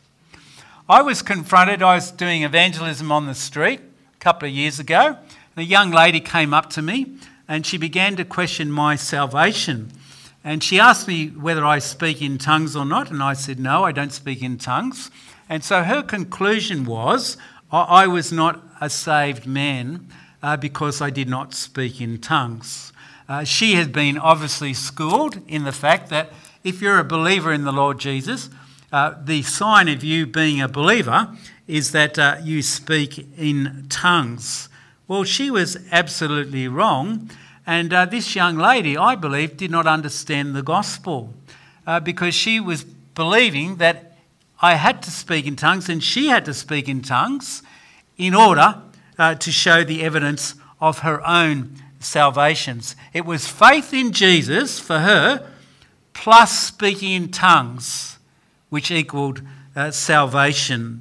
I was doing evangelism on the street a couple of years ago, and a young lady came up to me and she began to question my salvation. And she asked me whether I speak in tongues or not, and I said, no, I don't speak in tongues. And so her conclusion was I was not a saved man because I did not speak in tongues. She has been obviously schooled in the fact that if you're a believer in the Lord Jesus, the sign of you being a believer is that you speak in tongues. Well, she was absolutely wrong. And this young lady, I believe, did not understand the gospel because she was believing that I had to speak in tongues and she had to speak in tongues in order to show the evidence of her own salvations. It was faith in Jesus for her plus speaking in tongues, which equaled salvation.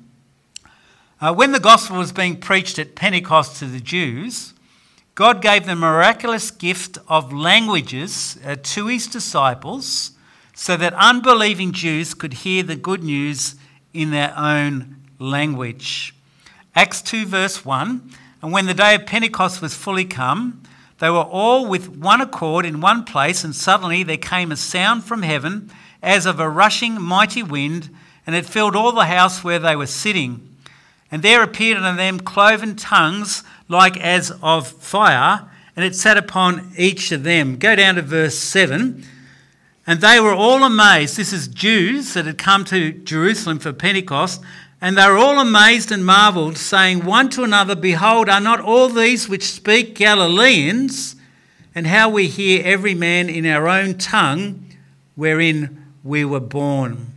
When the gospel was being preached at Pentecost to the Jews, God gave the miraculous gift of languages to his disciples so that unbelieving Jews could hear the good news in their own language. Acts 2 verse 1, and when the day of Pentecost was fully come, they were all with one accord in one place, and suddenly there came a sound from heaven as of a rushing mighty wind, and it filled all the house where they were sitting. And there appeared unto them cloven tongues like as of fire, and it sat upon each of them. Go down to verse 7. And they were all amazed. This is Jews that had come to Jerusalem for Pentecost. And they were all amazed and marvelled, saying one to another, Behold, are not all these which speak Galileans? And how we hear every man in our own tongue wherein we were born.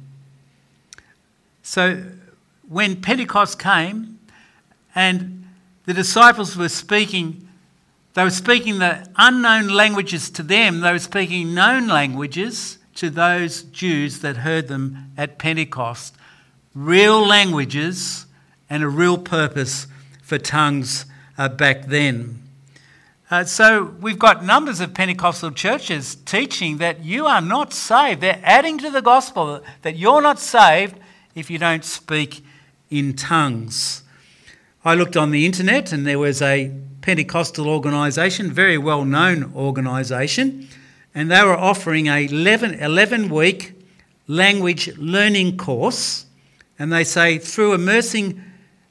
So when Pentecost came and the disciples were speaking, they were speaking the unknown languages to them. They were speaking known languages to those Jews that heard them at Pentecost. Real languages and a real purpose for tongues back then. So we've got numbers of Pentecostal churches teaching that you are not saved. They're adding to the gospel that you're not saved if you don't speak in tongues. I looked on the internet and there was a Pentecostal organisation, very well-known organisation, and they were offering a 11-week language learning course, and they say through immersive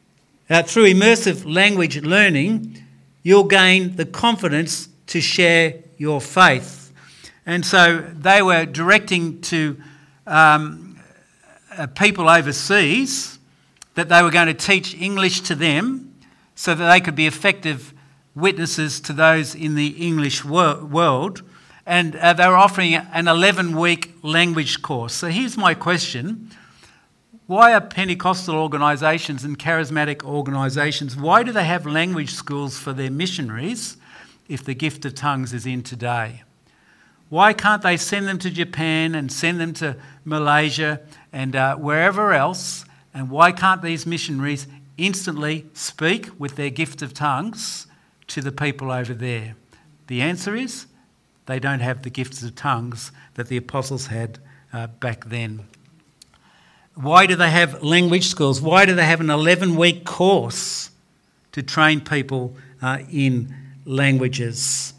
language learning, you'll gain the confidence to share your faith. And so they were directing to people overseas that they were going to teach English to them so that they could be effective witnesses to those in the English world. And they were offering an 11-week language course. So here's my question. Why are Pentecostal organisations and charismatic organisations, why do they have language schools for their missionaries if the gift of tongues is in today? Why can't they send them to Japan and send them to Malaysia and wherever else? And why can't these missionaries instantly speak with their gift of tongues to the people over there? The answer is they don't have the gifts of tongues that the apostles had back then. Why do they have language schools? Why do they have an 11-week course to train people in languages?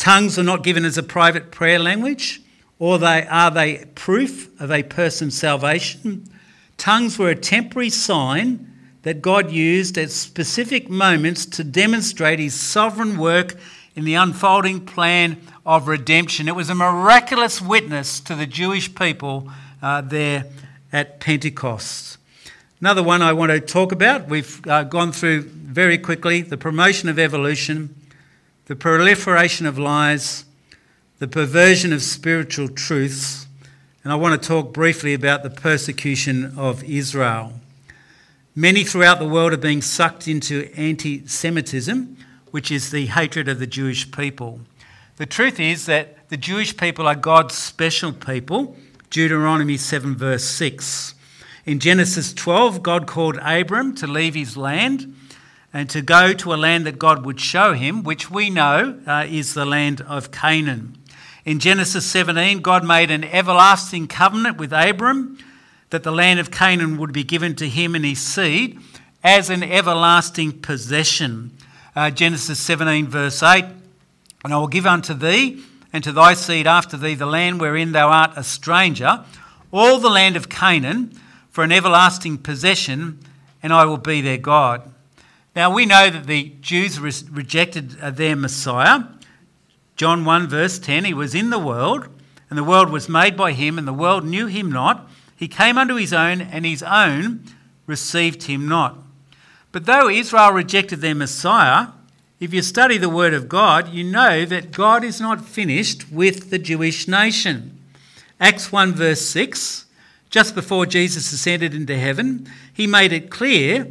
Tongues are not given as a private prayer language, or are they proof of a person's salvation? Tongues were a temporary sign that God used at specific moments to demonstrate his sovereign work in the unfolding plan of redemption. It was a miraculous witness to the Jewish people there at Pentecost. Another one I want to talk about, we've gone through very quickly, the promotion of evolution, the proliferation of lies, the perversion of spiritual truths, and I want to talk briefly about the persecution of Israel. Many throughout the world are being sucked into anti-Semitism, which is the hatred of the Jewish people. The truth is that the Jewish people are God's special people, Deuteronomy 7 verse 6. In Genesis 12, God called Abram to leave his land and to go to a land that God would show him, which we know is the land of Canaan. In Genesis 17, God made an everlasting covenant with Abram that the land of Canaan would be given to him and his seed as an everlasting possession. Genesis 17 verse 8, and I will give unto thee and to thy seed after thee the land wherein thou art a stranger, all the land of Canaan, for an everlasting possession, and I will be their God. Now we know that the Jews rejected their Messiah. John 1 verse 10, he was in the world, and the world was made by him, and the world knew him not. He came unto his own, and his own received him not. But though Israel rejected their Messiah, if you study the Word of God, you know that God is not finished with the Jewish nation. Acts 1 verse 6, just before Jesus ascended into heaven, he made it clear,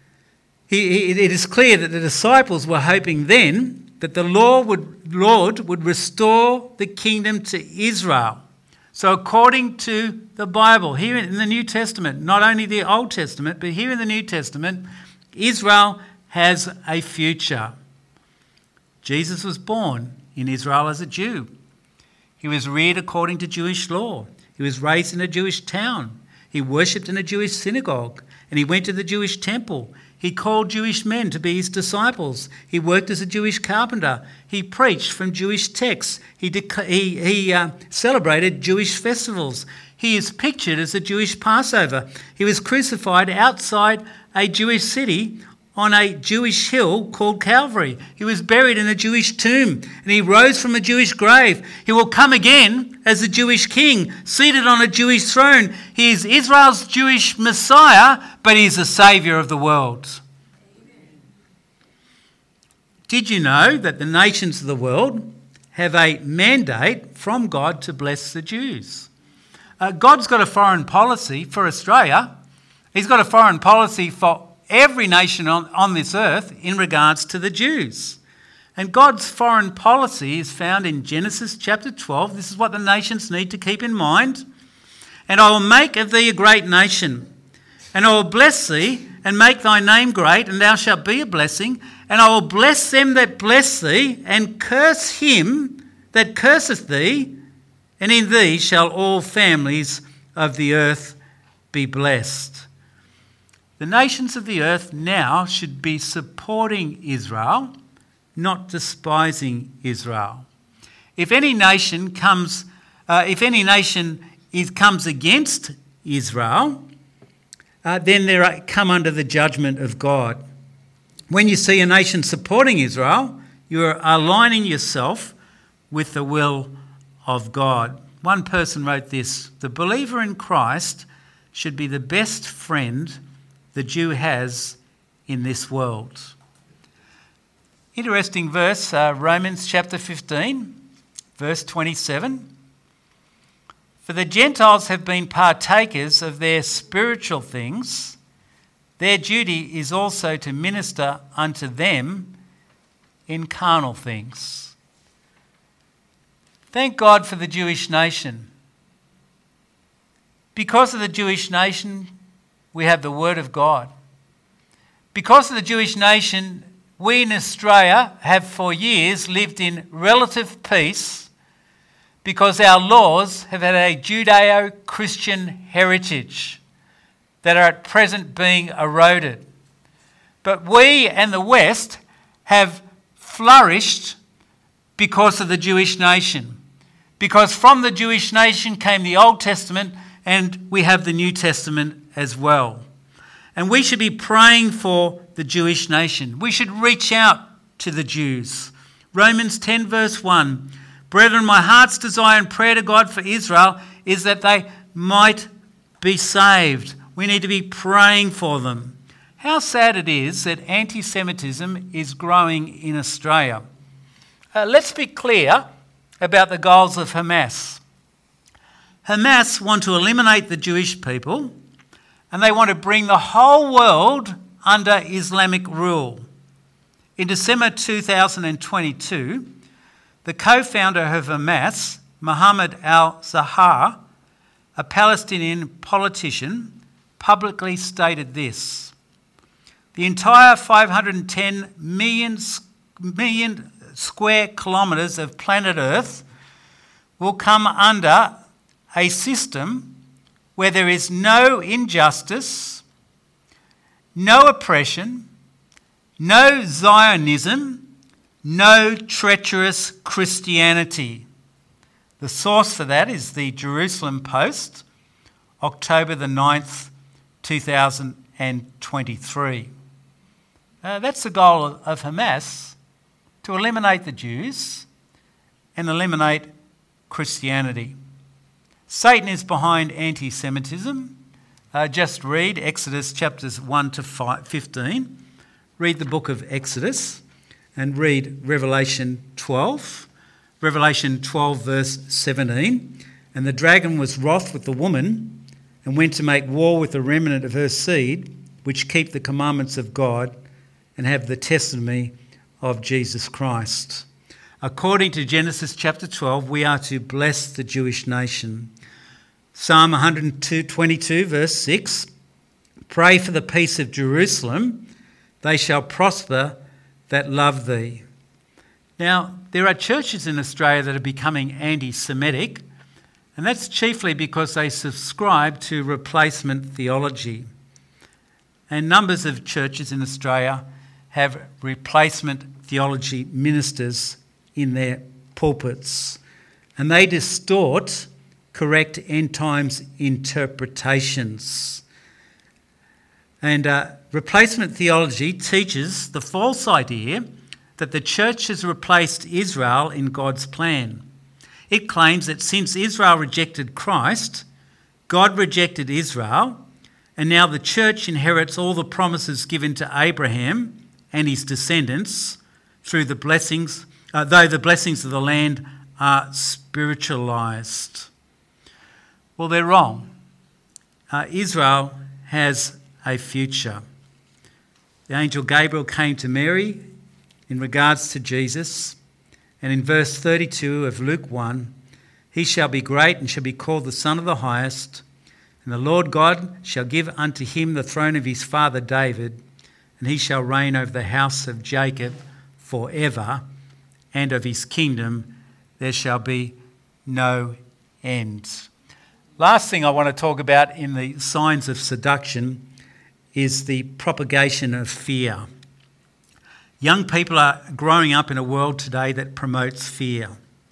it is clear that the disciples were hoping then that the Lord would restore the kingdom to Israel. So according to the Bible, here in the New Testament, not only the Old Testament, but here in the New Testament, Israel has a future. Jesus was born in Israel as a Jew. He was reared according to Jewish law. He was raised in a Jewish town. He worshipped in a Jewish synagogue, and he went to the Jewish temple. He called Jewish men to be his disciples. He worked as a Jewish carpenter. He preached from Jewish texts. He celebrated Jewish festivals. He is pictured as a Jewish Passover. He was crucified outside a Jewish city on a Jewish hill called Calvary. He was buried in a Jewish tomb, and he rose from a Jewish grave. He will come again as a Jewish king, seated on a Jewish throne. He is Israel's Jewish Messiah, but he is the Saviour of the world. Did you know that the nations of the world have a mandate from God to bless the Jews? God's got a foreign policy for Australia. He's got a foreign policy for every nation on this earth in regards to the Jews. And God's foreign policy is found in Genesis chapter 12. This is what the nations need to keep in mind. And I will make of thee a great nation, and I will bless thee, and make thy name great, and thou shalt be a blessing. And I will bless them that bless thee, and curse him that curseth thee, and in thee shall all families of the earth be blessed. The nations of the earth now should be supporting Israel, not despising Israel. If any nation comes against Israel, then they come under the judgment of God. When you see a nation supporting Israel, you are aligning yourself with the will of God. One person wrote this: the believer in Christ should be the best friend the Jew has in this world. Interesting verse, Romans chapter 15, verse 27. For the Gentiles have been partakers of their spiritual things. Their duty is also to minister unto them in carnal things. Thank God for the Jewish nation. Because of the Jewish nation, we have the Word of God. Because of the Jewish nation, we in Australia have for years lived in relative peace because our laws have had a Judeo-Christian heritage that are at present being eroded. But we and the West have flourished because of the Jewish nation. Because from the Jewish nation came the Old Testament, and we have the New Testament as well. And we should be praying for the Jewish nation. We should reach out to the Jews. Romans 10 verse 1, "Brethren, my heart's desire and prayer to God for Israel is that they might be saved." We need to be praying for them. How sad it is that anti-Semitism is growing in Australia. Let's be clear about the goals of Hamas. Hamas want to eliminate the Jewish people, and they want to bring the whole world under Islamic rule. In December 2022, the co-founder of Hamas, Mohammed al-Zahar, a Palestinian politician, publicly stated this: "The entire 510 million square kilometres of planet Earth will come under a system where there is no injustice, no oppression, no Zionism, no treacherous Christianity." The source for that is the Jerusalem Post, October the 9th, 2023. That's the goal of Hamas, to eliminate the Jews and eliminate Christianity. Satan is behind anti-Semitism. Just read Exodus chapters 1 to 15. Read the book of Exodus and read Revelation 12. Revelation 12 verse 17. "And the dragon was wroth with the woman and went to make war with the remnant of her seed, which keep the commandments of God and have the testimony of Jesus Christ." According to Genesis chapter 12, we are to bless the Jewish nation. Psalm 122 verse 6, "Pray for the peace of Jerusalem, they shall prosper that love thee." Now, there are churches in Australia that are becoming anti-Semitic, and that's chiefly because they subscribe to replacement theology. And numbers of churches in Australia have replacement theology ministers in their pulpits, and they distort correct end times interpretations. And replacement theology teaches the false idea that the church has replaced Israel in God's plan. It claims that since Israel rejected Christ, God rejected Israel, and now the church inherits all the promises given to Abraham and his descendants through the blessings, though the blessings of the land are spiritualised. Well, they're wrong. Israel has a future. The angel Gabriel came to Mary in regards to Jesus, and in verse 32 of Luke 1, "He shall be great and shall be called the Son of the Highest, and the Lord God shall give unto him the throne of his father David, and he shall reign over the house of Jacob forever, and of his kingdom there shall be no end." Last thing I want to talk about in the signs of seduction is the propagation of fear. Young people are growing up in a world today that promotes fear.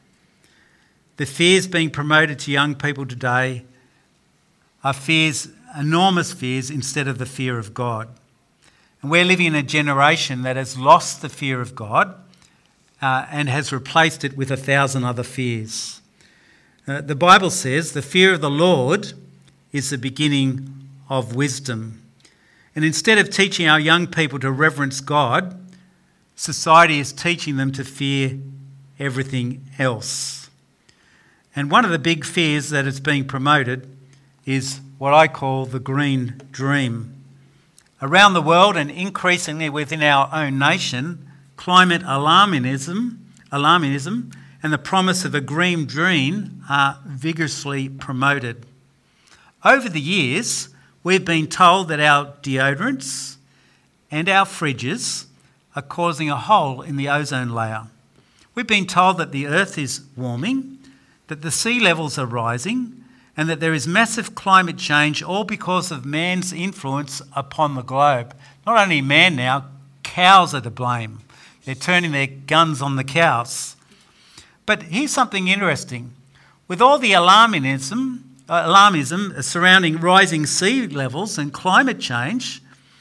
The fears being promoted to young people today are fears, enormous fears, instead of the fear of God. And we're living in a generation that has lost the fear of God and has replaced it with 1,000 other fears. The Bible says the fear of the Lord is the beginning of wisdom. And instead of teaching our young people to reverence God, society is teaching them to fear everything else. And one of the big fears that is being promoted is what I call the green dream. Around the world, and increasingly within our own nation, climate alarmism and the promise of a green dream are vigorously promoted. Over the years, we've been told that our deodorants and our fridges are causing a hole in the ozone layer. We've been told that the earth is warming, that the sea levels are rising, and that there is massive climate change, all because of man's influence upon the globe. Not only man now, cows are to blame. They're turning their guns on the cows. But here's something interesting. With all the alarmism surrounding rising sea levels and climate change,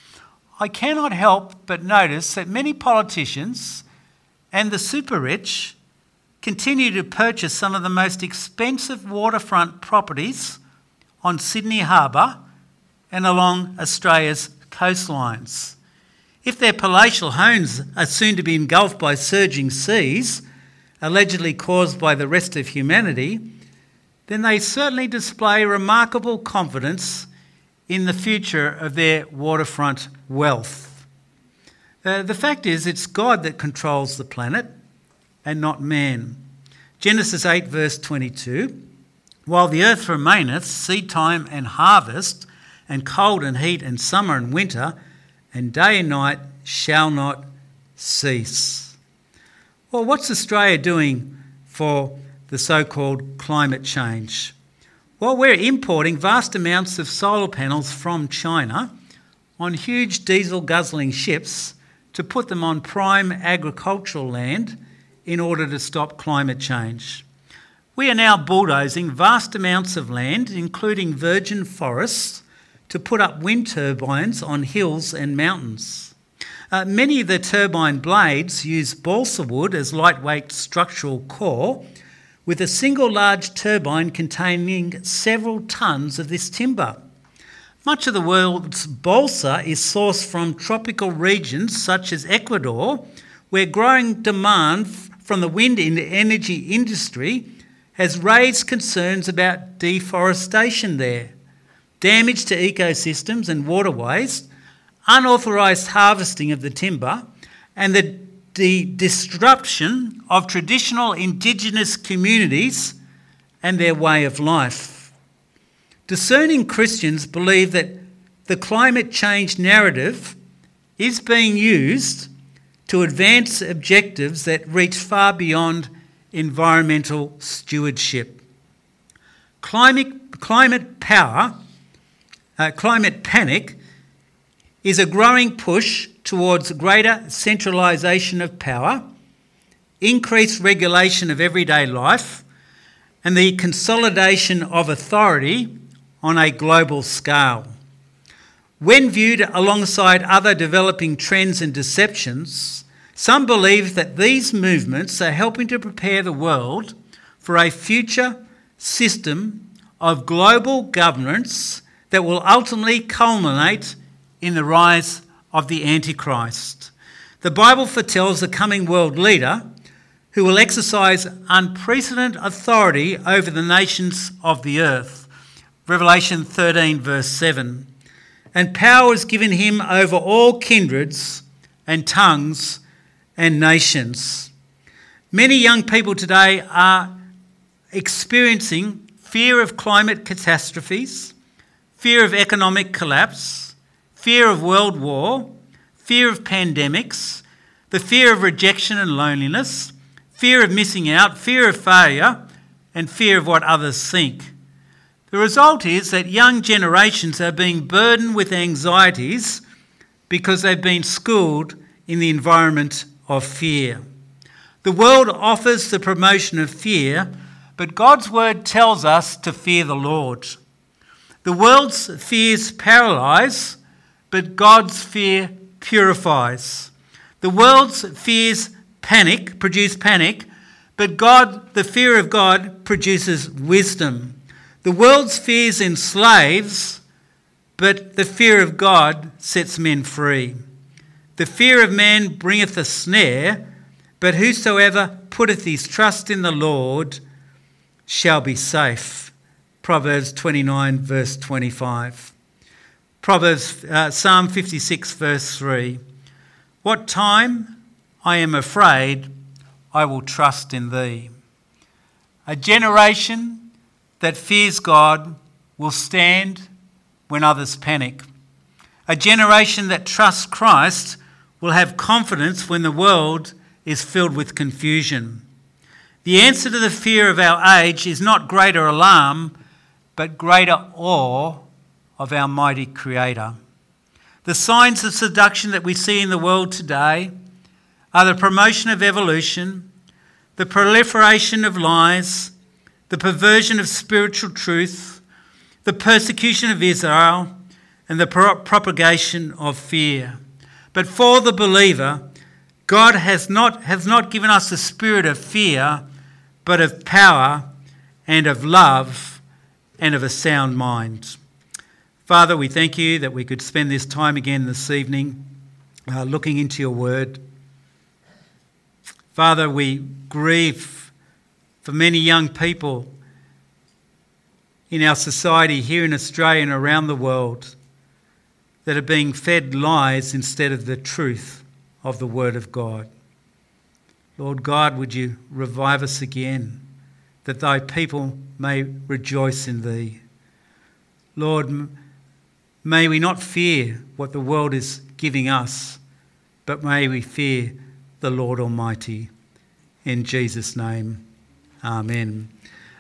I cannot help but notice that many politicians and the super rich continue to purchase some of the most expensive waterfront properties on Sydney Harbour and along Australia's coastlines. If their palatial homes are soon to be engulfed by surging seas, allegedly caused by the rest of humanity, then they certainly display remarkable confidence in the future of their waterfront wealth. The fact is, it's God that controls the planet and not man. Genesis 8 verse 22, while the earth remaineth, seed time and harvest, and cold and heat and summer and winter, and day and night shall not cease. Well, what's Australia doing for the so-called climate change? Well, we're importing vast amounts of solar panels from China on huge diesel-guzzling ships to put them on prime agricultural land in order to stop climate change. We are now bulldozing vast amounts of land, including virgin forests, to put up wind turbines on hills and mountains. Many of the turbine blades use balsa wood as lightweight structural core, with a single large turbine containing several tonnes of this timber. Much of the world's balsa is sourced from tropical regions such as Ecuador, where growing demand from the wind energy industry has raised concerns about deforestation there, damage to ecosystems and waterways, unauthorised harvesting of the timber, and the disruption of traditional Indigenous communities and their way of life. Discerning Christians believe that the climate change narrative is being used to advance objectives that reach far beyond environmental stewardship. Climate panic is a growing push towards greater centralisation of power, increased regulation of everyday life, and the consolidation of authority on a global scale. When viewed alongside other developing trends and deceptions, some believe that these movements are helping to prepare the world for a future system of global governance that will ultimately culminate in the rise of the Antichrist. The Bible foretells the coming world leader who will exercise unprecedented authority over the nations of the earth. Revelation 13 verse 7. And power is given him over all kindreds and tongues and nations. Many young people today are experiencing fear of climate catastrophes, fear of economic collapse, fear of world war, fear of pandemics, the fear of rejection and loneliness, fear of missing out, fear of failure, and fear of what others think. The result is that young generations are being burdened with anxieties because they've been schooled in the environment of fear. The world offers the promotion of fear, but God's word tells us to fear the Lord. The world's fears paralyse, but God's fear purifies. The world's fears produce panic, but the fear of God produces wisdom. The world's fears enslaves, but the fear of God sets men free. The fear of man bringeth a snare, but whosoever putteth his trust in the Lord shall be safe. Proverbs 29 verse 25. Psalm 56 verse 3. What time I am afraid, I will trust in thee. A generation that fears God will stand when others panic. A generation that trusts Christ will have confidence when the world is filled with confusion. The answer to the fear of our age is not greater alarm, but greater awe of our mighty Creator. The signs of seduction that we see in the world today are the promotion of evolution, the proliferation of lies, the perversion of spiritual truth, the persecution of Israel, and the propagation of fear. But for the believer, God has not given us a spirit of fear, but of power and of love and of a sound mind. Father, we thank you that we could spend this time again this evening looking into your word. Father, we grieve for many young people in our society here in Australia and around the world that are being fed lies instead of the truth of the Word of God. Lord God, would you revive us again, that thy people may rejoice in thee. Lord, may we not fear what the world is giving us, but may we fear the Lord Almighty. In Jesus' name, amen.